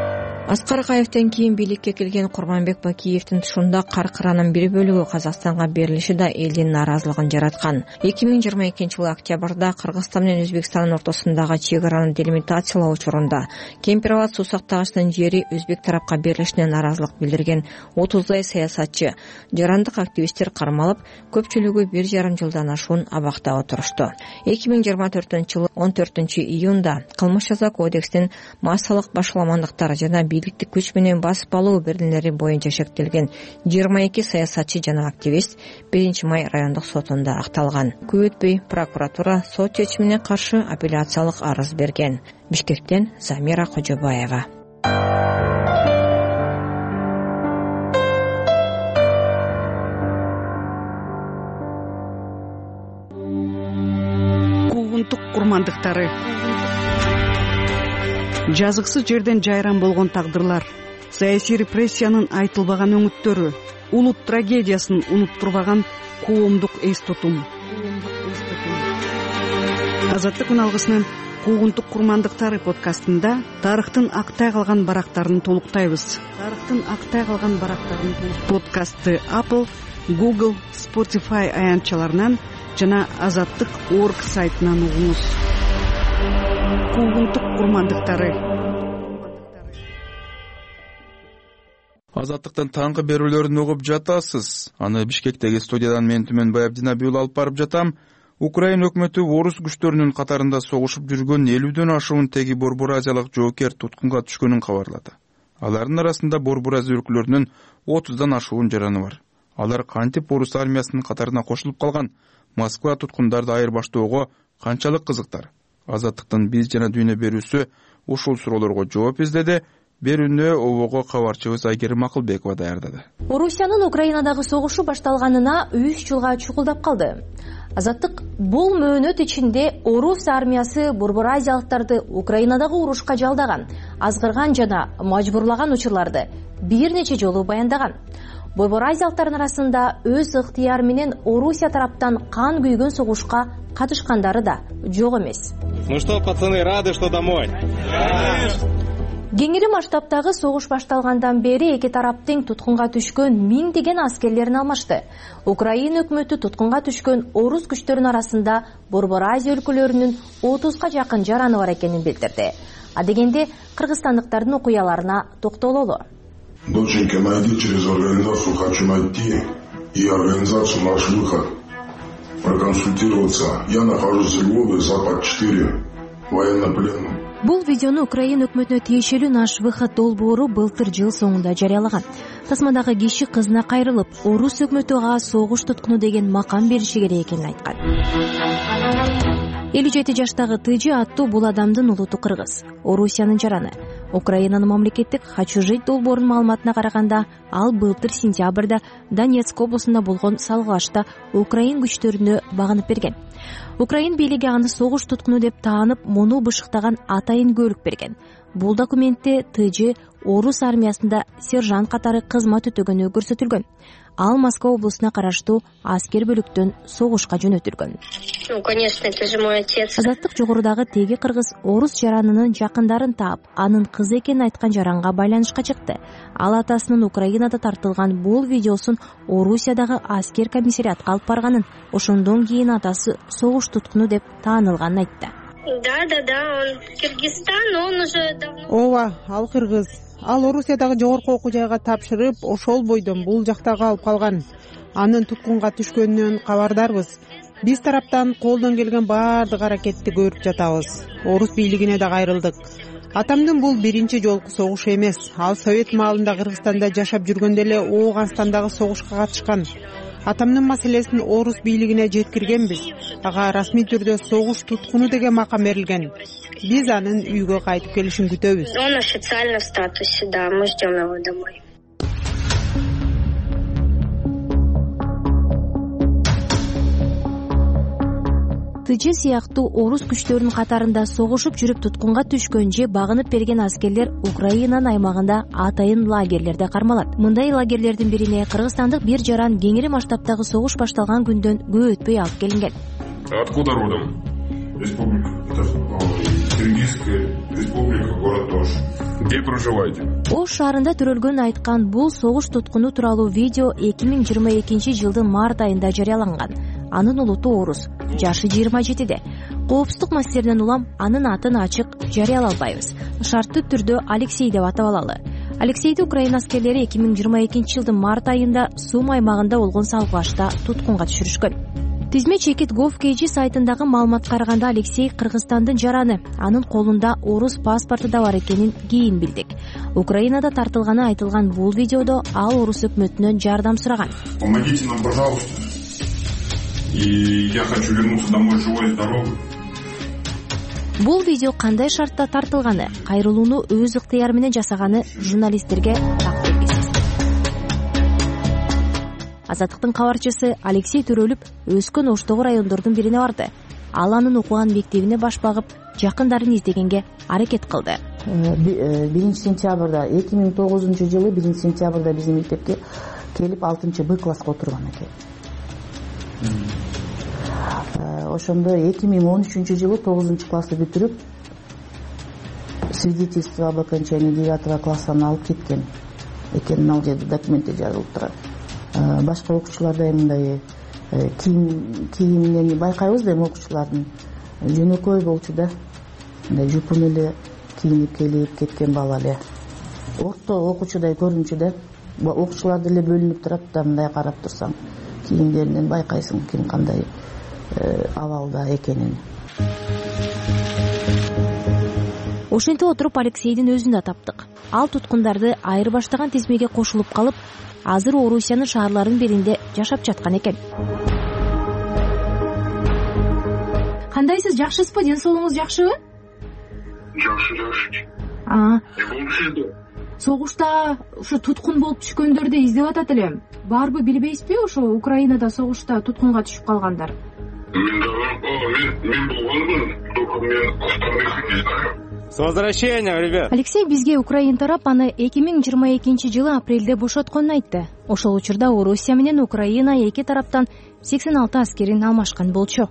Аскар Акаевден кийин бийликке келген Курманбек Бакиевдин тушунда кар кыранын бир бөлүгү Казакстанга берилиши да элдин нааразылыгын жараткан. 2022-жылы октябрда Кыргызстан менен Өзбекстандын ортосундагы чек араны делимитациялоо учурунда Кемпироват суу сактагычтын жери өзбек тарапка берилишине нааразылык билдирген 30дай саясатчы, жарандык активисттер кармалып, көпчүлүгү 1,5 жылдан ашуун абакта отурушту. 2024-жылы 14-июнда Кылмыш жаза кодексинин массалык башаламандыктар жана бийликтик күч менен басып алуу берилмелери боюнча шектелген 22 саясатчы жана активист 1-май райондук сотунда акталган. Көп өтпөй прокуратура сот чечимине каршы апелляциялык арыз берген. Бишкектен Замира Кожобаева. Куугунтук курмандыктары. Жазыксыз жерден жайран болгон тагдырлар, саясий репрессиянын айтылбаган өңүттөрү, улут трагедиясын унуттурбаган коомдук эс тутум. Азаттык үналгысынын Куугунтук курмандыктары подкастында тарыхтын актай калган барактарын толуктайбыз. Подкастты Apple, Google, Spotify аянтчаларынан жана Азаттык.org сайтынан угуңуз. Куугунтук курмандыктары. Азаттыктын таңкы берүүлөрүн угуп жатасыз. Аны Бишкектеги студиядан мен Түмөнбай Абдинабиул алып барып жатам. Украина өкмөтү орус күчтөрүнүн катарында согушуп жүргөн 50дөн ашуун теги Борбор Азиялык жоокер туткунга түшкөнүн кабарлады. Алардын арасында Борбор Азия өлкөлөрүнүн 30дан ашуун жараны бар. Алар кантип орус армиясынын катарына кошулуп калган? Москва туткундарды айырбаштоого канчалык кызыктар? Азаттыктын биз жана дүйнө берүүсү ушул суроолорго жооп издеди. Берүүнү обого кабарчыбыз Айгерим Акылбекова даярдады. Орусиянын Украинадагы согушу башталганына 3 жылга чукулдап калды. Азаттык бул мөөнөт ичинде орус армиясы Борбор Азиялыктарды Украинадагы урушка жалдаган, азгырган жана мажбурлаган учурларды бир нече жолу баяндаган. Борбор Азиялыктардын арасында өз ыктыяры менен Орусия тараптан кан күйгөн согушка катышкандары да жок эмес. Ну что, пацаны, рады, что домой? Кеңири масштабтагы согуш башталгандан бери эки тарап тең туткунга түшкөн миңдеген аскерлерин алмашты. Украина өкмөтү туткунга түшкөн орус күчтөрүнүн арасында Борбор Азия өлкөлөрүнүн 30га жакын жараны бар экенин билдирди. А дегенде кыргызстандыктардын окуяларына токтололу. Доченька, найди через организацию «Хочу найти» и организацию «Наш выход» проконсультироваться. Я нахожусь в Львове, Запад-4, военнопленным. Бул видеону Украина өкмөтүнө тиешелүү Наш выход долбоору былтыр жыл соңунда жарыялаган. Тасмадагы киши кызына кайрылып, орус өкмөтү ага согуш туткуну деген макам бериши керек экенин айткан. 57 жаштагы Тыжы аттуу бул адамдын улуту кыргыз. Орусиянын жараны. Украинанын мамлекеттик «Хочу жить» долбоорунун маалыматына караганда, ал былтыр сентябрда Донецк облусунда болгон салгылашта Украин күчтөрүнө багынып берген. Украин бийлиги аны согуш туткуну деп таанып, муну бышыктаган атайын көөлүк берген. Бул документте Тыжы орус армиясында сержант катары кызмат өтөгөнү көрсөтүлгөн. Ал Москва облусуна караштуу аскер бөлүктөн согушка жөнөтүлгөн. Ну, конечно, это же мой отец. Азаттык жогорудагы теги кыргыз орус жаранынын жакындарын таап, анын кызы экенин айткан жаранга байланышка чыкты. Ал атасынын Украинада тартылган бул видеосун Орусиядагы аскер комиссариатка алып барганын, ошондон кийин атасы согуш туткуну деп таанылганын айтты. Да, он Кыргызстан, он уже давно. Ооба, ал кыргыз. Ал Орусиядагы жогорку окуу жайга тапшырып, ошол бойдон бул жактагы алып калган. Анын туткунга түшкөнүнөн кабардарбыз. Биз тараптан колдон келген баардык аракетти көрүп жатабыз. Орус бийлигине да кайрылдык. Атамдын бул биринчи жолку согушу эмес. Ал Совет маалында Кыргызстанда жашап жүргөндө эле Ооганстандагы согушка катышкан. Атамдын маселесин орус бийлигине жеткиргенбиз. Ага расмий түрдө согуш туткуну деген макам берилген. Биз анын үйгө кайтып келишин күтөбүз. Он официально в статусе, да, мы ждем его домой. Тыжы сыяктуу орус күчтөрүнүн катарында согушуп жүрүп туткунга түшкөн же багынып берген аскерлер Украинанын аймагында атайын лагерлерде кармалат. Мындай лагерлердин бирине кыргызстандык бир жаран кеңири масштабтагы согуш башталган күндөн көп өтпөй алып келинген. Откуда родом? Республика Киргизская республика, город Ош. Где проживаете? Ош шаарында төрөлгөнүн айткан бул согуш туткуну тууралуу видео 2022 жылдын март айында жарыяланган. Анын улуту орус, жашы 27де. Коопсуздук маселелеринен улам анын атын ачык жарыялай албайбыз. Шарттуу түрдө Алексей деп атап алалы. Алексейди Украина аскерлери 2022 жылдын март айында Сум аймагында болгон салгылашта туткунга түшүрүшкөн. Тизме Chekit.gov.kg сайтындагы маалыматка караганда Алексей Кыргызстандын жараны, анын колунда орус паспорту да бар экенин кийин билдик. Украинада тартылганы айтылган бул видеодо ал орус өкмөтүнөн жардам сураган. Помогите нам, пожалуйста. И я хочу вернуться домой живой и здоровый. Бул видео кандай шартта тартылганы, кайрылууну өз ыктыяры менен жасаганы журналисттерге так белгисиз. Азаттыктын кабарчысы Алексей төрөлүп, өскөн Оштогу райондордун бирине барды. Ал анын окуган мектебине баш багып, жакындарын издегенге аракет кылды. 1 сентябрда 2009 жылы 1 сентябрда биздин мектепке келип 6 Б класска отурган экен. Ошондо 2013 жылы 9 классты бүтүрүп, свидетельство об окончании 9 класстан алып кеткен экен. Ал жерде документте жазылып турат. Башка окуучуларда мындай кийиминен байкайбыз да, окуучулардын жөнөкөй болчу да, мындай жупун эле кийинип келип кеткен бала эле. Орто окуучудай көрүнчү да, окуучулар деле бөлүнүп турат да, мындай карап турсаң кийимдеринен байкайсың ким кандай абалда экенин. Ошентип отуруп Алексейдин өзүн да таптык. Ал туткундарды айырбаштаган тизмеге кошулуп калып, азыр Орусиянын шаарларынын биринде жашап жаткан экен. Кандайсыз, жакшысызбы? Ден соолугуңуз жакшыбы? Жакшы. Согушта ушу туткун болуп түшкөндөрдү издеп атат элем. Барбы билбейсизби, ошо Украинада согушта туткунга түшүп калгандар? Мен болгонмун, только мен остальных не знаю. С возвращением, ребят! Алексей бизге Украин тарап аны 2022 жылы апрелде бошотконун айтты. Ошол учурда Орусия менен Украина эки тараптан 86 аскерин алмашкан болчу.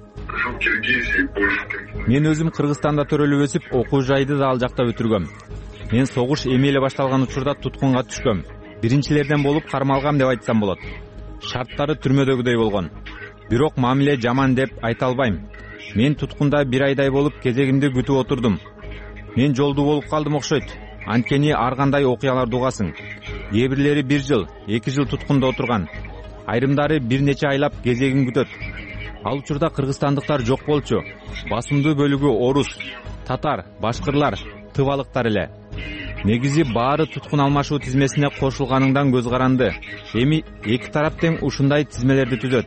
Мен өзүм Кыргызстанда төрөлүп өсүп, окуу жайды да ал жакта бүтүргөм. Мен согуш эми эле башталган учурда туткунга түшкөм. Биринчилерден болуп кармалгам деп айтсам болот. Шарттары түрмөдөгүдөй болгон. Бирок мамиле жаман деп айта албайм. Мен туткунда 1 айдай болуп кезегимди күтүп отурдум. Мен жолдуу болуп калдым окшойт. Анткени ар кандай окуяларды угасың. Кээ бирлери 1 жыл, 2 жыл туткунда отурган. Айрымдары бир нече айлап кезегин күтөт. Ал учурда кыргызстандыктар жок болчу. Басымдуу бөлүгү орус, татар, башкырлар, тывалыктар эле. Негизи баары туткун алмашуу тизмесине кошулганыңдан көз каранды. Эми эки тарап тең ушундай тизмелерди түзөт.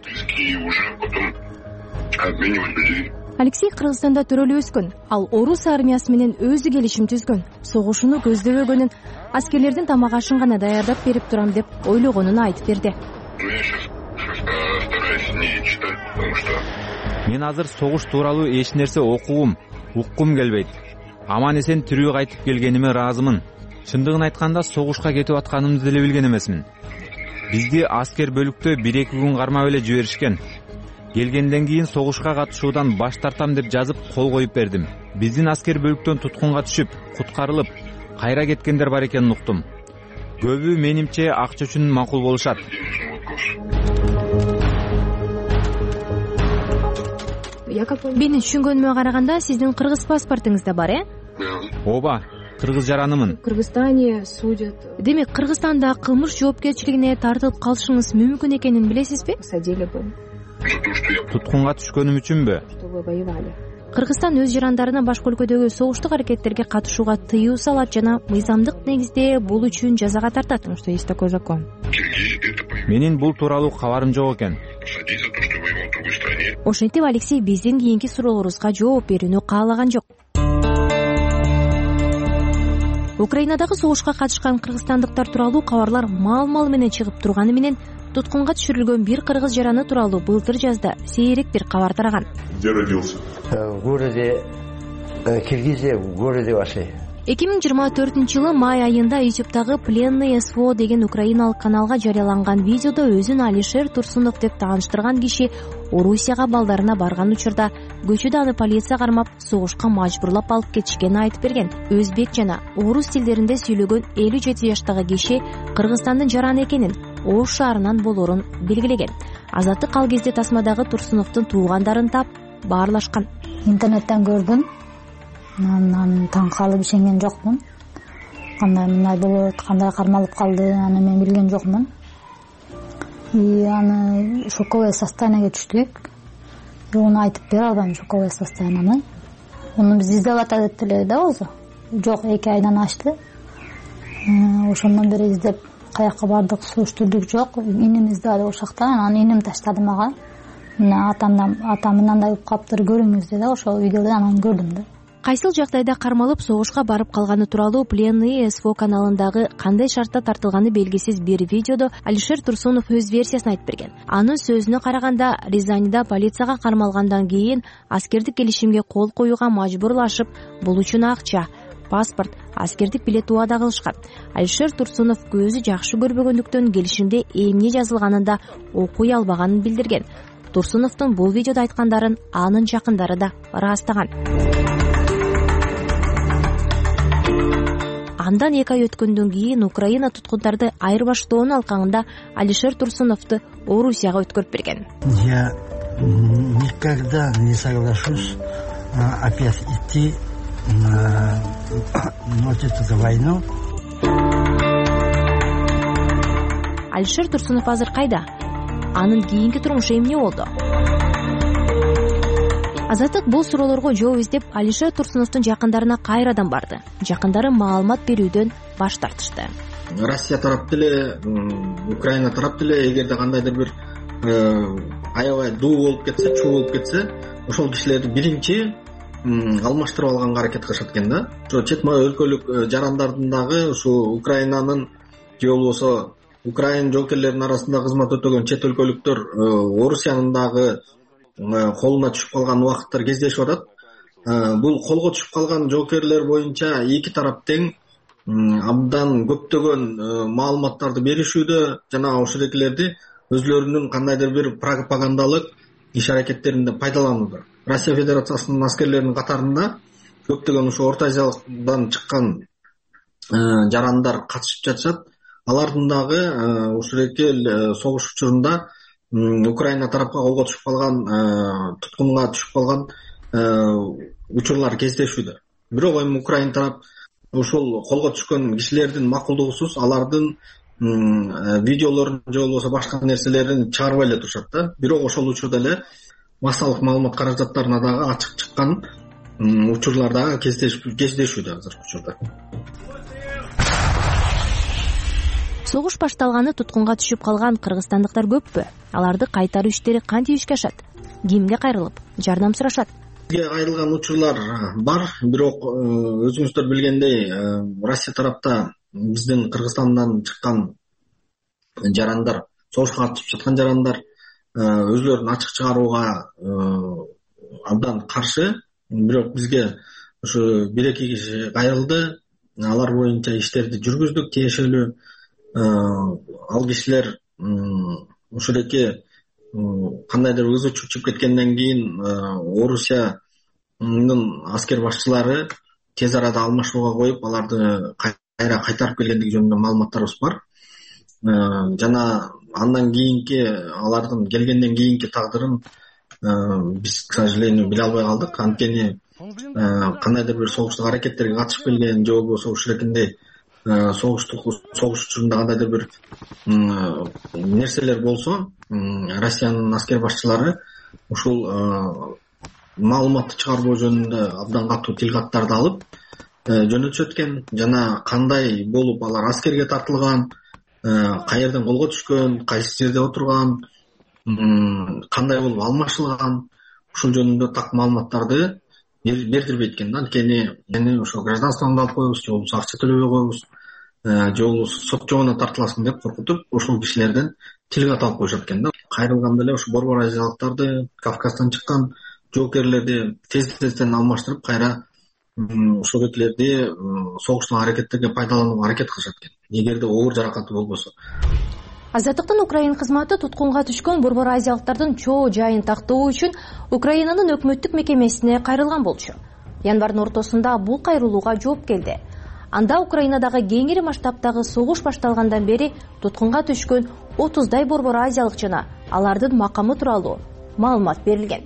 Алексей Кыргызстанда төрөлүп өскөн. Ал орус армиясы менен өзү келишим түзгөн. Согушууну көздөбөгөнүн, аскерлердин тамак ашын гана даярдап берип турам деп ойлогонун айтып берди. Мен азыр согуш тууралуу эч нерсе окугум, уккум келбейт. Аман эсен тирүү кайтып келгениме ыраазымын. Чындыгын айтканда согушка кетип атканымды деле билген эмесмин. Бизди аскер бөлүктө 1-2 күн кармап эле жиберишкен. Келгенден кийин согушка катышуудан баш тартам деп жазып кол коюп бердим. Биздин аскер бөлүктөн туткунга түшүп, куткарылып, кайра кеткендер бар экенин уктум. Көбү менимче акча үчүн макул болушат. Менин түшүнгөнүмө караганда сиздин кыргыз паспортуңуз да бар, Ооба, кыргыз жаранымын. Кыргызстане судят. Демек, Кыргызстанда кылмыш жоопкерчилигине тартылып калышыңыз мүмкүн экенин билесизби? Туткунга түшкөнүм үчүнбү? Кыргызстан өз жарандарына башка өлкөдөгү согуштук аракеттерге катышууга тыюу салат жана мыйзамдык негизде бул үчүн жазага тартат. Что есть такой закон? Менин бул тууралуу кабарым жок экен. Ошентип Алексей биздин кийинки суроолорубузга жооп берүүнү каалаган жок. Украинадагы согушка катышкан кыргызстандыктар тууралуу кабарлар мал менен чыгып турганы менен туткунга түшүрүлгөн бир кыргыз жараны тууралуу былтыр жазда сейрек бир кабар тараган. Где родился? В городе Киргизия, в городе вашей. 2024 май айында ютубтагы Пленный СВО деген украиналык каналга жарыяланган видеодо өзүн Алишер Турсунов деп тааныштырган киши Орусияга балдарына барган учурда көчөдө аны полиция кармап согушка мажбурлап алып кетишкенин айтып берген. Өзбек жана орус тилдеринде сүйлөгөн 57 жаштагы киши Кыргызстандын жараны экенин, Ош шаарынан болорун белгилеген. Азаттык ал кезде тасмадагы Турсуновдун туугандарын тап баарлашкан. Интернеттен көрдүм. Анан таң калып ишенген жокмун. Кандай мындай болот, кандай кармалып калды, аны мен билген жокмун. Аны шоковое состояниеге түштүк. Оны айтып бере албайм, шоковое состоянияны. Оны биз издеп атат эле да өзү. Жок, 2 айдан ашты. Ошондон бери издеп каякка бардык, суруштурдук жок. Инемиз да ошол жакта, анан инем таштады мага. Мына атам мындай болуп калыптыр, көрүңүз деди. Ошол видеоду анан көрдүм да. Кайсыл жагдайда кармалып согушка барып калганы тууралуу Пленный СВО каналындагы кандай шартта тартылганы белгисиз бир видеодо Алишер Турсунов өз версиясын айтып берген. Анын сөзүнө караганда, Рязаньда полицияга кармалгандан кийин аскердик келишимге кол коюуга мажбурлашып, бул үчүн акча, паспорт, аскердик билет убада кылышкан. Алишер Турсунов көзү жакшы көрбөгөндүктөн келишимде эмне жазылганында окуй албаганын билдирген. Турсуновдун бул видеодо айткандарын анын жакындары да ырастаган. Андан 2 ай өткөндөн кийин Украина туткундарды айырбаштоонун алкагында Алишер Турсуновду Орусияга өткөрүп берген. Я никогда не соглашусь опять идти на эту войну. Алишер Турсунов азыр кайда? Анын кийинки турмушу эмне болду? Азаттык бул суроолорго жооп издеп Алишер Турсуновдун жакындарына кайрадан барды. Жакындары маалымат берүүдөн баш тартышты. Россия тарап деле, Украина тарап деле эгерде кандайдыр бир аябай дуу болуп кетсе, чуу болуп кетсе, ошол кишилерди биринчи алмаштырып алганга аракет кылышат экен да. Ошо четма өлкөлүк жарандардын дагы ушу Украинанын же болбосо Украин жоокерлеринин арасында кызмат өтөгөн чет өлкөлүктөр Орусиянын дагы колуна түшүп калган убакыттар кездешип атат. Бул колго түшүп калган жоокерлер боюнча эки тарап тең абдан көптөгөн маалыматтарды беришүүдө жана ошолерди өзлөрүнүн кандайдыр бир пропагандалык иш аракеттеринде пайдаланууда. Россия Федерациясынын аскерлеринин катарында көптөгөн ушу Орто Азиядан чыккан жарандар катышып жатышат. Алардын дагы ушул согуш учурунда Украина тарапка колго түшүп калган, туткунга түшүп калган учурлар кездешүүдө. Бирок эми Украина тарап ушул колго түшкөн кишилердин макулдугусуз алардын видеолорун же болбосо башка нерселерин чыгарбай эле турушат да. Бирок ошол учурда эле массалык маалымат каражаттарына дагы ачык чыккан учурлар дагы кездешүүдө азыркы учурда. Согуш башталганы туткунга түшүп калган кыргызстандыктар көппү? Аларды кайтаруу иштери кантип ишке ашат? Кимге кайрылып жардам сурашат? Бизге кайрылган учурлар бар, бирок өзүңүздөр билгендей, Россия тарапта биздин Кыргызстандан чыккан жарандар, согушка катышып жаткан жарандар өзлөрүн ачык чыгарууга абдан каршы. Бирок бизге ушу 1-2 киши кайрылды. Алар боюнча иштерди жүргүздүк тиешелүү. Ал кишилер ушуреке кандайдыр ызы чучуп кеткенден кийин Орусиянын аскер башчылары тез арада алмашууга коюп, аларды кайра кайтарып келгендиги жөнүндө маалыматтарыбыз бар. Жана андан кийинки алардын келгенден кийинки тагдырын биз, к сожалению, биле албай калдык. Анткени кандайдыр бир согуштук аракеттерге катышып келген же болбосо ушурекиндей согуш учурунда кандайдыр бир нерселер болсо, Россиянын аскер башчылары ушул маалыматты чыгарбоо жөнүндө абдан катуу тил каттарды алып жөнөтүшөт экен. Жана кандай болуп алар аскерге тартылган, каерден колго түшкөн, кайсы жерде отурган, кандай болуп алмашылган, ушул жөнүндө так маалыматтарды бердирбейт экен. Анткени ошо гражданствоңду алып коебуз, же болбосо акча төлөбөй коебуз, же болбосо сот жообуна тартыласың деп коркутуп, ошол кишилерден тил кат алып коюшат экен да. Кайрылганда эле ушу борбор азиялыктарды, Кавказдан чыккан жоокерлерди тезден алмаштырып, кайра ушул экилерди согуштун аракеттерге пайдаланууга аракет кылышат экен, эгерде оор жаракаты болбосо. Азаттыктын Украин кызматы туткунга түшкөн борбор азиялыктардын чоо жайын тактоо үчүн Украинанын өкмөттүк мекемесине кайрылган болчу. Январдын ортосунда бул кайрылууга жооп келди. Анда Украинадагы кеңири масштабтагы согуш башталгандан бери туткунга түшкөн 30дай борбор азиялык жана алардын макамы тууралуу маалымат берилген.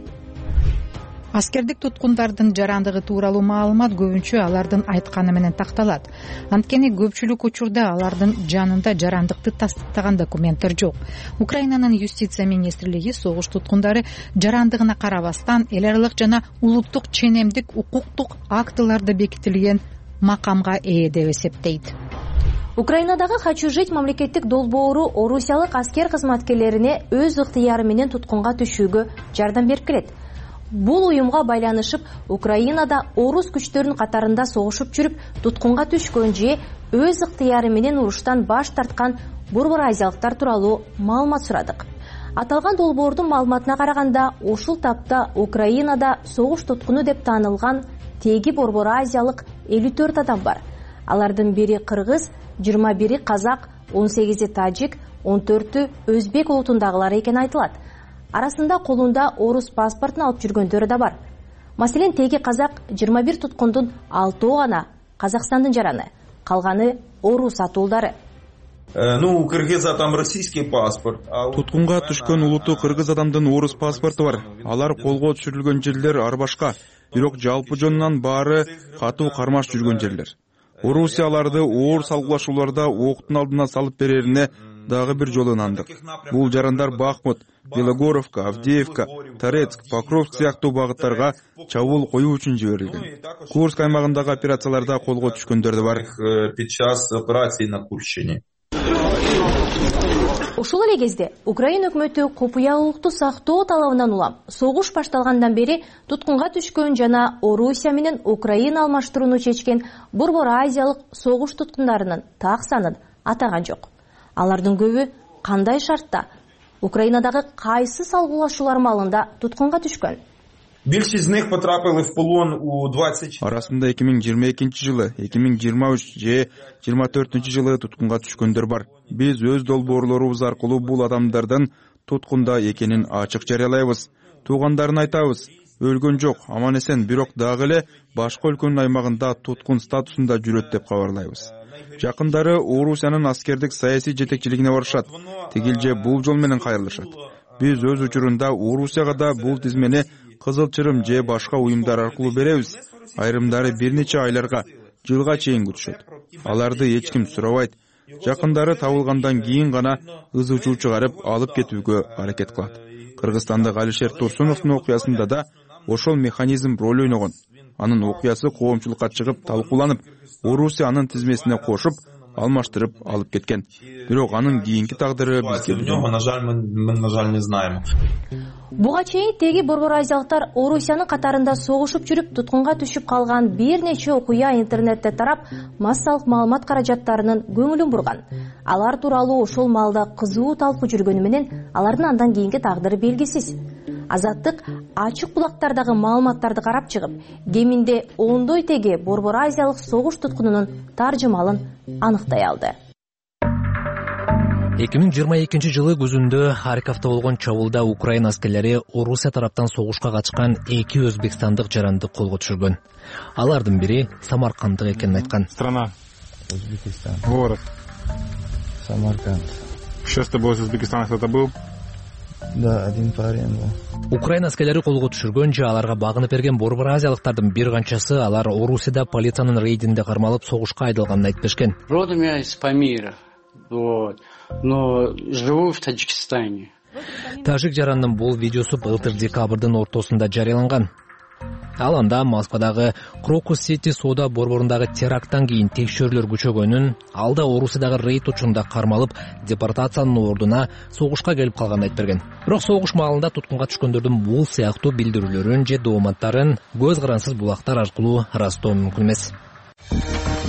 Аскердик туткундардын жарандыгы тууралуу маалымат көбүнчө алардын айтканы менен такталат. Анткени көпчүлүк учурда алардын жанында жарандыкты тастыктаган документтер жок. Украинанын юстиция министрлиги согуш туткундары жарандыгына карабастан эл аралык жана улуттук ченемдик укуктук актыларда бекитилген макамга ээ деп эсептейт. Украинадагы «Хочу жить» мамлекеттик долбоору орусиялык аскер кызматкерлерине өз ыктыяры менен туткунга түшүүгө жардам берип келет. Бул уюмга байланышып, Украинада орус күчтөрүнүн катарында согушуп жүрүп, туткунга түшкөн же өз ыктыяры менен уруштан баш тарткан борбор азиялыктар тууралуу маалымат сурадык. Аталган долбоордун маалыматына караганда, ушул тапта Украинада согуш туткуну деп таанылган теги борбор азиялык 54 адам бар. Алардын бири кыргыз, 21-и казак, 18-и тажик, 14-ü өзбек улутундагылар экени айтылат. Арасында колунда орус паспортун алып жүргөндөр да бар. Маселен, теги казак 21 туткундун 6-ы гана Казакстандын жараны, калганы орус атуулдары. Кыргыза там российский паспорт. Туткунга түшкөн улуту кыргыз адамдын орус паспорту бар. Алар колго түшүрүлгөн жерлер ар башка, бирок жалпы жонунан баары катуу кармаш жүргөн жерлер. Орусия аларды оор салгылашууларда октун алдына салып берерине дагы бир жолу ынандык. Бул жарандар Бахмут, Белогоровка, Авдеевка, Торецк, Покровск сыяктуу багыттарга чабуул коюу үчүн жиберилген. Курск аймагындагы операцияларда колго түшкөндөр да бар. Ушул эле кезде Украина өкмөтү купуялуулукту сактоо талабынан улам согуш башталгандан бери туткунга түшкөн жана Орусия менен Украина алмаштырууну чечкен борбор азиялык согуш туткундарынын так санын атаган жок. Алардын көбү кандай шартта, Украинадагы кайсы салгылашуулар маалында туткунга түшкөн? Арасында 2022 жылы, 2023 же 24 жылы туткунга түшкөндөр бар. Биз өз долбоорлорубуз аркылуу бул адамдардын туткунда экенин ачык жарыялайбыз. Туугандарын айтабыз. Өлгөн жок, аман эсен, бирок дагы эле башка өлкөнүн аймагында туткун статусунда жүрөт деп кабарлайбыз. Жакындары Орусиянын аскердик саясий жетекчилигине барышат. Тигил же бул жол менен кайрылышат. Биз өз учурунда Орусияга да бул тизмени Кызыл Чырым же башка уюмдар аркылуу беребиз. Айрымдары бир нече айларга, жылга чейин күтүшөт. Аларды эч ким сурабайт. Жакындары табылгандан кийин гана ыз учуу чыгарып алып кетүүгө аракет кылат. Кыргызстандык Алишер Турсуновдун окуясында да ошол механизм роль ойногон. Анын окуясы коомчулукка чыгып талкууланып, Орусия анын тизмесине кошуп, алмаштырып алып кеткен. Бирок анын кийинки тагдыры бизге билбейт. Буга чейин теги борбор азиялыктар Орусиянын катарында согушуп жүрүп туткунга түшүп калган бир нече окуя интернетте тарап, массалык маалымат каражаттарынын көңүлүн бурган. Алар тууралуу ошол маалда кызуу талкуу жүргөнү менен алардын андан кийинки тагдыры белгисиз. Азаттык ачык булактардагы маалыматтарды карап чыгып, кеминде 10 теги борбор азиялык согуш туткунунун таржымалын аныктай алды. 2022 жылы күзүндө Харьковдо болгон чабуулда Украина аскерлери Орусия тараптан согушка качкан 2 өзбекстандык жаранды колго түшүргөн. Алардын бири Самаркандык экенин айткан. Страна Узбекистан. Город Самарканд. Что с тобой из Узбекистана кто-то был? Да, один парень был. Украина аскерлери колго түшүргөн же аларга багынып берген борбор азиялыктардын бир канчасы алар Орусияда полициянын рейдинде кармалып согушка айдалганын айтып беришкен. Родом я из Памира. Вот. Но живу в Таджикистане. Тажик жарандын бул видеосу былтыр декабрдын ортосунда жарыяланган. Ал анда Москвадагы Крокус Сити соода борборундагы теракттан кийин текшөрүүлөр күчөгөнүн, алда Орусиядагы рейд учурунда кармалып, депортациянын ордуна согушка келип калганын айтып берген. Бирок согуш маалында туткунга түшкөндөрдүн бул сыяктуу билдирүүлөрүн же дооматтарын көз карансыз булактар аркылуу ырастоо мүмкүн эмес.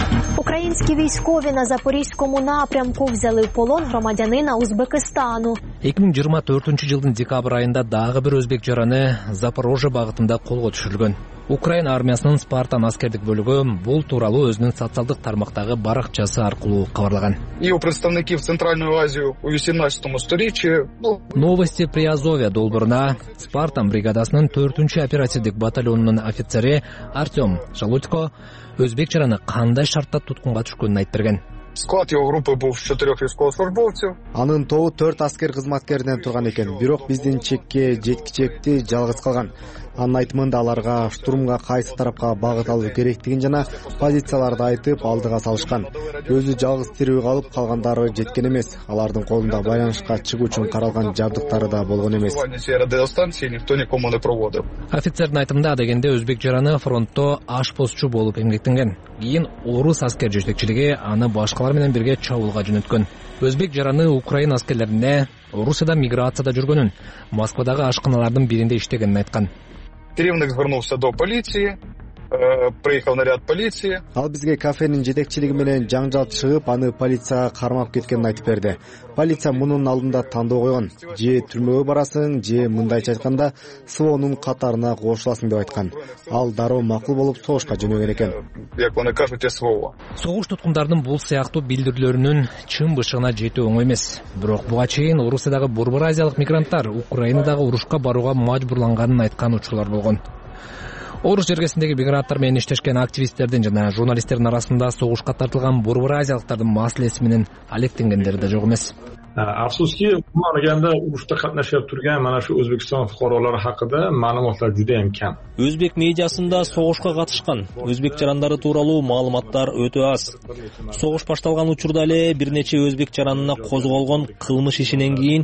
Українські військові на Запорізькому напрямку взяли в полон громадянина Узбекистану. 2024 декабрь айында дагы бир өзбек жараны Запорожье багытында колго түшүрүлгөн. Украина армиясынын Спартан аскердик бөлүгү бул тууралуу өзүнүн социалдык тармактагы баракчасы аркылуу кабарлаган. Его представники в Центральную Азию у 18-му сторичии. Новости Приазовья долбооруна Спартан бригадасынын 4-чү оперативдик батальонунун офицери Артем Шалутько өзбек жараны кандай шартта туткунга түшкөнүн айтып берген. Склад его группы был в 4 військовослужбовців. Анын тобу 4 аскер кызматкеринен турган экен. Бирок биздин чекке жеткичекти жалгыз калган. Анын айтымында аларга штурмга кайсы тарапка багыт алуу керектигин жана позицияларды айтып алдыга салышкан. Өзү жалгыз тирүү калып, калгандары жеткен эмес. Алардын колунда байланышка чыгуу үчүн каралган жабдыктары да болгон эмес. Офицердин айтымында дегенде өзбек жараны фронтто ашпозчу болуп эмгектенген. Кийин орус аскер жетекчилиги аны башкалар менен бирге чабуулга жөнөткөн. Өзбек жараны Украина аскерлерине Орусияда миграцияда жүргөнүн, Москвадагы ашканалардын биринде иштегенин айткан. Керівник звернувся до полиции, приехал наряд полиции. Ал бизге кафенин жетекчилиги менен жаңжал чыгып, аны полицияга кармап кеткенин айтып берди. Полиция мунун алдында тандоо койгон. Же түрмөгө барасың, же мындайча айтканда СВОнун катарына кошуласың деп айткан. Ал дароо макул болуп согушка жөнөгөн экен. Як они кажут, СВО. Согуш туткундарынын бул сыяктуу билдирүүлөрүнүн чын бышыгына жетүү оңой эмес. Бирок буга чейин Орусиядагы борбор азиялык мигранттар Украинадагы урушка барууга мажбурланганын айткан учурлар болгон. Орус жергесиндеги мигранттар менен иштешкен активисттердин жана журналисттердин арасында согушка тартылган борбор азиялыктардын маселеси менен алектенгендери да жок эмес. Afsuski, ma'lumotda urushda qatnashib turgan mana shu O'zbekiston fuqarolari haqida ma'lumotlar juda ham kam. O'zbek медиасында согушка катышкан өзбек жарандары тууралуу маалыматтар өтө аз. Согуш башталган учурда эле бир нече өзбек жаранына козголгон кылмыш ишинен кийин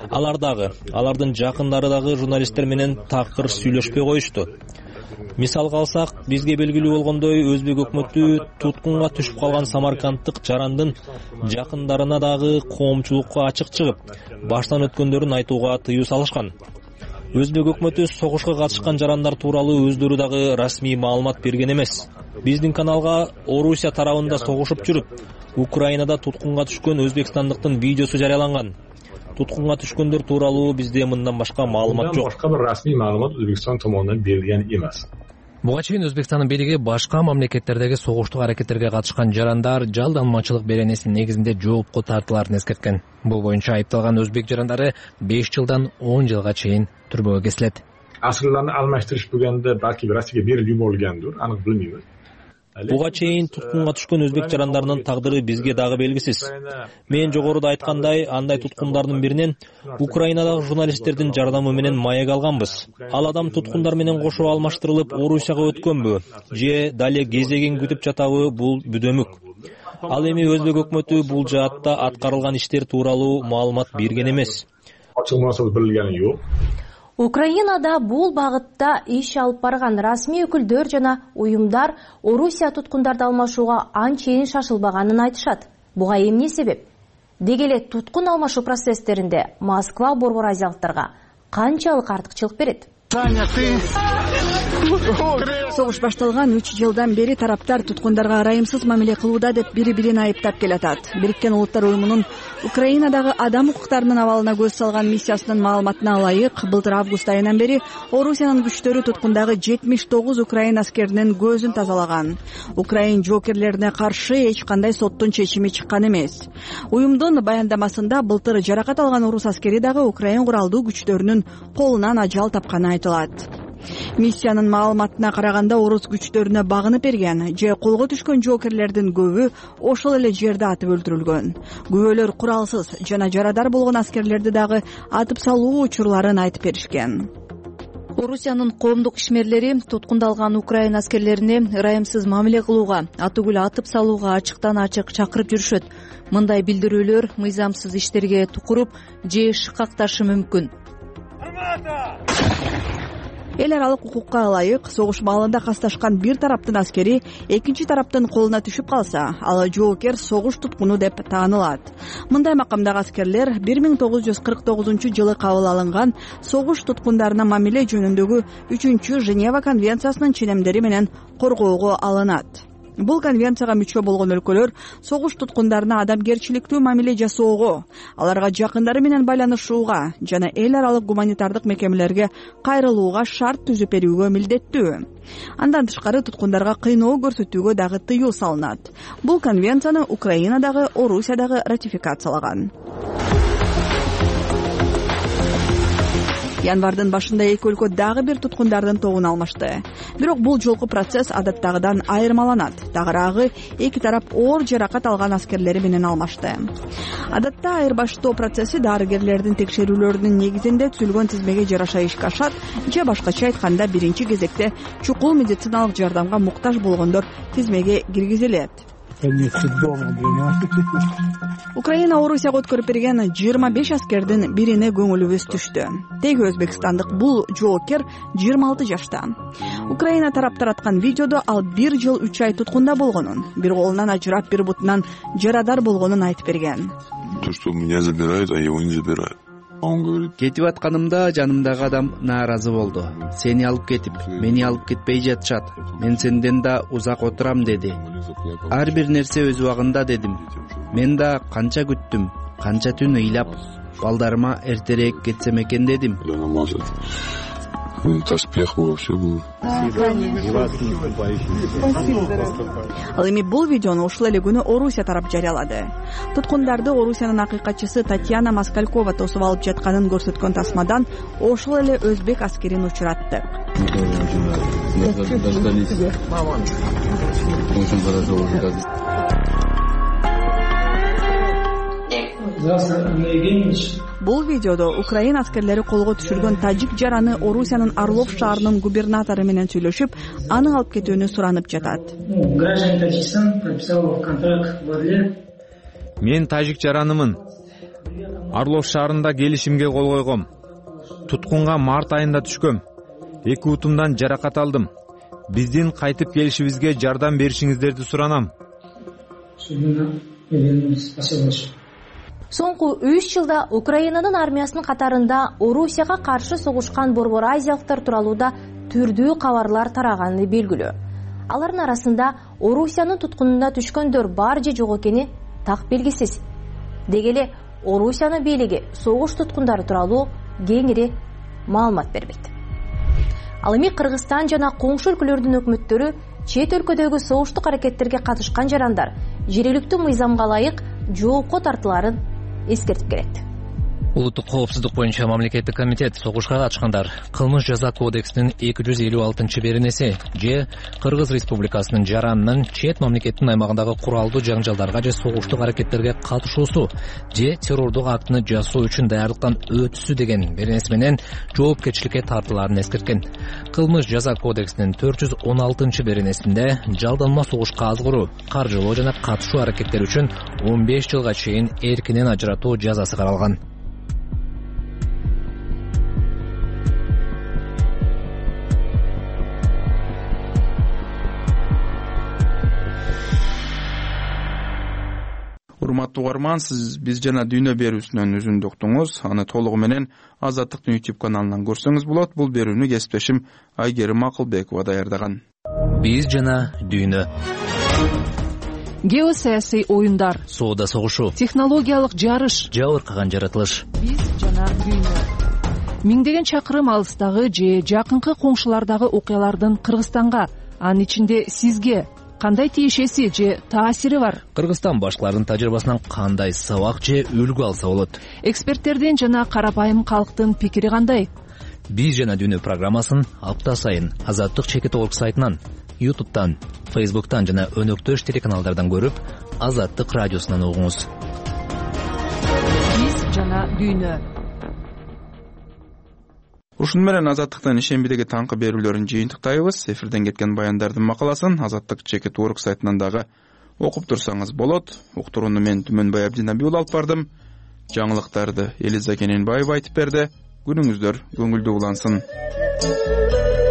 алардын жакындары дагы журналисттер менен такыр сүйлөшпөй коюшту. Мисалга алсак, бизге белгилүү болгондой, өзбек өкмөтү туткунга түшүп калган самаркандтык жарандын жакындарына дагы коомчулукка ачык чыгып, баштан өткөндөрүн айтууга тыюу салышкан. Өзбек өкмөтү согушка катышкан жарандар тууралуу өздөрү дагы расмий маалымат берген эмес. Биздин каналга Орусия тарабында согушуп жүрүп, Украинада туткунга түшкөн өзбекстандыктын видеосу жарыяланган. Туткунга түшкөндөр тууралуу бизде мындан башка маалымат жок. Башка бир расмий маалымат Өзбекстан tomonidan берилген эмес. Буга чейин Өзбекстандын бийлиги башка мамлекеттердеги согуштук аракеттерге катышкан жарандар жалданмачылык беренеси негизинде жоопко тартыларын эскерткен. Бул боюнча айыпталган өзбек жарандары 5 жылдан 10 жылга чейин түрмөгө кесилет. Асырларны алмаштырыш болгондо балки Россияга берип юборулгандыр, анык билбейбиз. Буга чейин туткунга түшкөн өзбек жарандарынын тагдыры бизге дагы белгисиз. Мен жогоруда айткандай, андай туткундардын биринен Украинадагы журналисттердин жардамы менен маек алганбыз. Ал адам туткундар менен кошо алмаштырылып Орусияга өткөнбү же дале кезегин күтүп жатабы, бул бүдөмүк. Ал эми өзбек өкмөтү бул жаатта аткарылган иштер тууралуу маалымат берген эмес. Ачык маалымат берилген жок. Украинада бул багытта иш алып барган расмий өкүлдөр жана уюмдар Орусия туткундарды алмашууга анчейин шашылбаганын айтышат. Буга эмне себеп? Деги эле туткун алмашуу процесстеринде Москва борбор азиялыктарга канчалык артыкчылык берет? Согуш башталган 3 жылдан бери тараптар туткундарга ырайымсыз мамиле кылууда деп бири-бирин айыптап келатат. Бириккен Улуттар уюмунун Украинадагы адам укуктарынын абалына көз салган миссиясынын маалыматына ылайык, былтыр август айынан бери Орусиянын күчтөрү туткундагы 79 Украин аскеринин көзүн тазалаган. Украин жоокерлерине каршы эч кандай соттун чечими чыккан эмес. Уюмдун баяндамасында былтыр жаракат алган орус аскери дагы Украин куралдуу күчтөрүнүн колунан ажал тапканы айтылат. Миссиянын маалыматына караганда орус күчтөрүнө багынып берген же колго түшкөн жоокерлердин көбү ошол эле жерде атып өлтүрүлгөн. Күбөлөр куралсыз жана жарадар болгон аскерлерди дагы атып салуу учурларын айтып беришкен. Орусиянын коомдук ишмерлери туткундалган Украин аскерлерине ырайымсыз мамиле кылууга, атүгүл атып салууга ачыктан ачык чакырып жүрүшөт. Мындай билдирүүлөр мыйзамсыз иштерге тукуруп же шыкакташы мүмкүн. Эл аралык укукка ылайык, согуш маалында касташкан бир тараптын аскери экинчи тараптын колуна түшүп калса, ал жоокер согуш туткуну деп таанылат. Мындай макамдагы аскерлер 1949-жылы кабыл алынган согуш туткундарына мамиле жөнүндөгү 3-Женева конвенциясынын ченемдери менен коргоого алынат. Бул конвенцияга мүчө болгон өлкөлөр согуш туткундарына адамгерчиликтүү мамиле жасоого, аларга жакындары менен байланышууга жана эл аралык гуманитардык мекемелерге кайрылууга шарт түзүп берүүгө милдеттүү. Андан тышкары туткундарга кыйноо көрсөтүүгө дагы тыюу салынат. Бул конвенцияны Украина дагы, Орусия дагы ратификациялаган. Январдын башында эки өлкө дагы бир туткундардын тобун алмашты. Бирок бул жолку процесс адаттагыдан айырмаланат. Тагыраагы эки тарап оор жаракат алган аскерлери менен алмашты. Адатта айырбаштоо процесси дарыгерлердин текшерүүлөрүнүн негизинде түзүлгөн тизмеге жараша ишке ашат, же башкача айтканда биринчи кезекте чукул медициналык жардамга муктаж болгондор тизмеге киргизилет. Украина Орусияга өткөрүп берген 25 аскердин бирине көңүлүбүз түштү. Теги өзбекстандык бул жоокер 26 жашта. Украина тарап тараткан видеодо ал 1 жыл 3 ай туткунда болгонун, бир колунан ажырап, бир бутунан жарадар болгонун айтып берген. То, что меня забирают, а его не забирают. Кетип атканымда жанымдагы адам нааразы болду. Сени алып кетип, мени алып кетпей жатышат. Мен сенден да узак отурам деди. Ар бир нерсе өз убагында дедим. Мен да канча күттүм, канча түн ыйлап, балдарыма эртерээк кетсем экен дедим. Ал эми бул видеону ушул эле күнү Орусия тарап жарыялады. Туткундарды Орусиянын акыйкатчысы Татьяна Москалькова тосуп алып жатканын көрсөткөн тасмадан ошол эле өзбек аскерин учураттык. Бул видеодо Украина аскерлери колго түшүргөн тажик жараны Орусиянын Орлов шаарынын губернатору менен сүйлөшүп, аны алып кетүүнү суранып жатат. Мен тажик жаранымын. Орлов шаарында келишимге кол койгом. Туткунга март айында түшкөм. 2 утумдан жаракат алдым. Биздин кайтып келишибизге жардам беришиңиздерди суранам. Соңку 3 жылда Украинанын армиясынын катарында Орусияга каршы согушкан борбор азиялыктар тууралуу да түрдүү кабарлар тараганы белгилүү. Алардын арасында Орусиянын туткунуна түшкөндөр бар же жок экени так белгисиз. Дегеле Орусиянын бийлиги согуш туткундары тууралуу кеңири маалымат бербейт. Ал эми Кыргызстан жана коңшу өлкөлөрдүн өкмөттөрү чет өлкөдөгү согуштук аракеттерге катышкан жарандар жергиликтүү мыйзамга ылайык жоопко тартыларын эскертип келет. Улуттук коопсуздук боюнча мамлекеттик комитет согушка катышкандар кылмыш жаза кодексинин 256-беренеси же Кыргыз Республикасынын жаранынын чет мамлекеттин аймагындагы куралдуу жаңжалдарга же согуштук аракеттерге катышуусу же террордук актыны жасоо үчүн даярдыктан өтүүсү деген беренеси менен жоопкерчиликке тартыларын эскерткен. Кылмыш жаза кодексинин 416-беренесинде жалданма согушка азгыруу, каржылоо жана катышуу аракеттери үчүн 15 жылга чейин эркинен ажыратуу жазасы каралган. Урматтуу угарман, сиз биз жана дүйнө берүүсүнөн үзүндү уктуңуз. Аны толугу менен Азаттыктын YouTube каналынан көрсөңүз болот. Бул берүүнү кесиптешим Айгерим Акылбекова даярдаган. Биз жана дүйнө. Геосаясий оюндар, соода согушу, технологиялык жарыш, жабыркаган жаратылыш. Биз жана дүйнө. Миңдеген чакырым алыстагы же жакынкы коңшулардагы окуялардын Кыргызстанга, анын ичинде сизге кандай тиешеси же таасири бар? Кыргызстан башкаларынын тажрыйбасынан кандай сабак же үлгү алса болот? Эксперттердин жана карапайым калктын пикири кандай? Биз жана дүйнө программасын апта сайын Азаттык /org сайтынан, YouTube'тан, Facebook'тан жана өнөктөш телеканалдардан көрүп, Азаттык радиосунан угуңуз. Биз жана дүйнө. Ушун менен Азаттыктын ишембидеги таңкы берүүлөрүн жыйынтыктайбыз. Эфирден кеткен баяндардын макаласын Азаттык /org сайтынан дагы окуп турсаңыз болот. Уктурууну мен Түмөнбай Абдинабиул алып бардым. Жаңылыктарды Элиза Кененбаева айтып берди. Күнүңүздөр көңүлдүү улансын.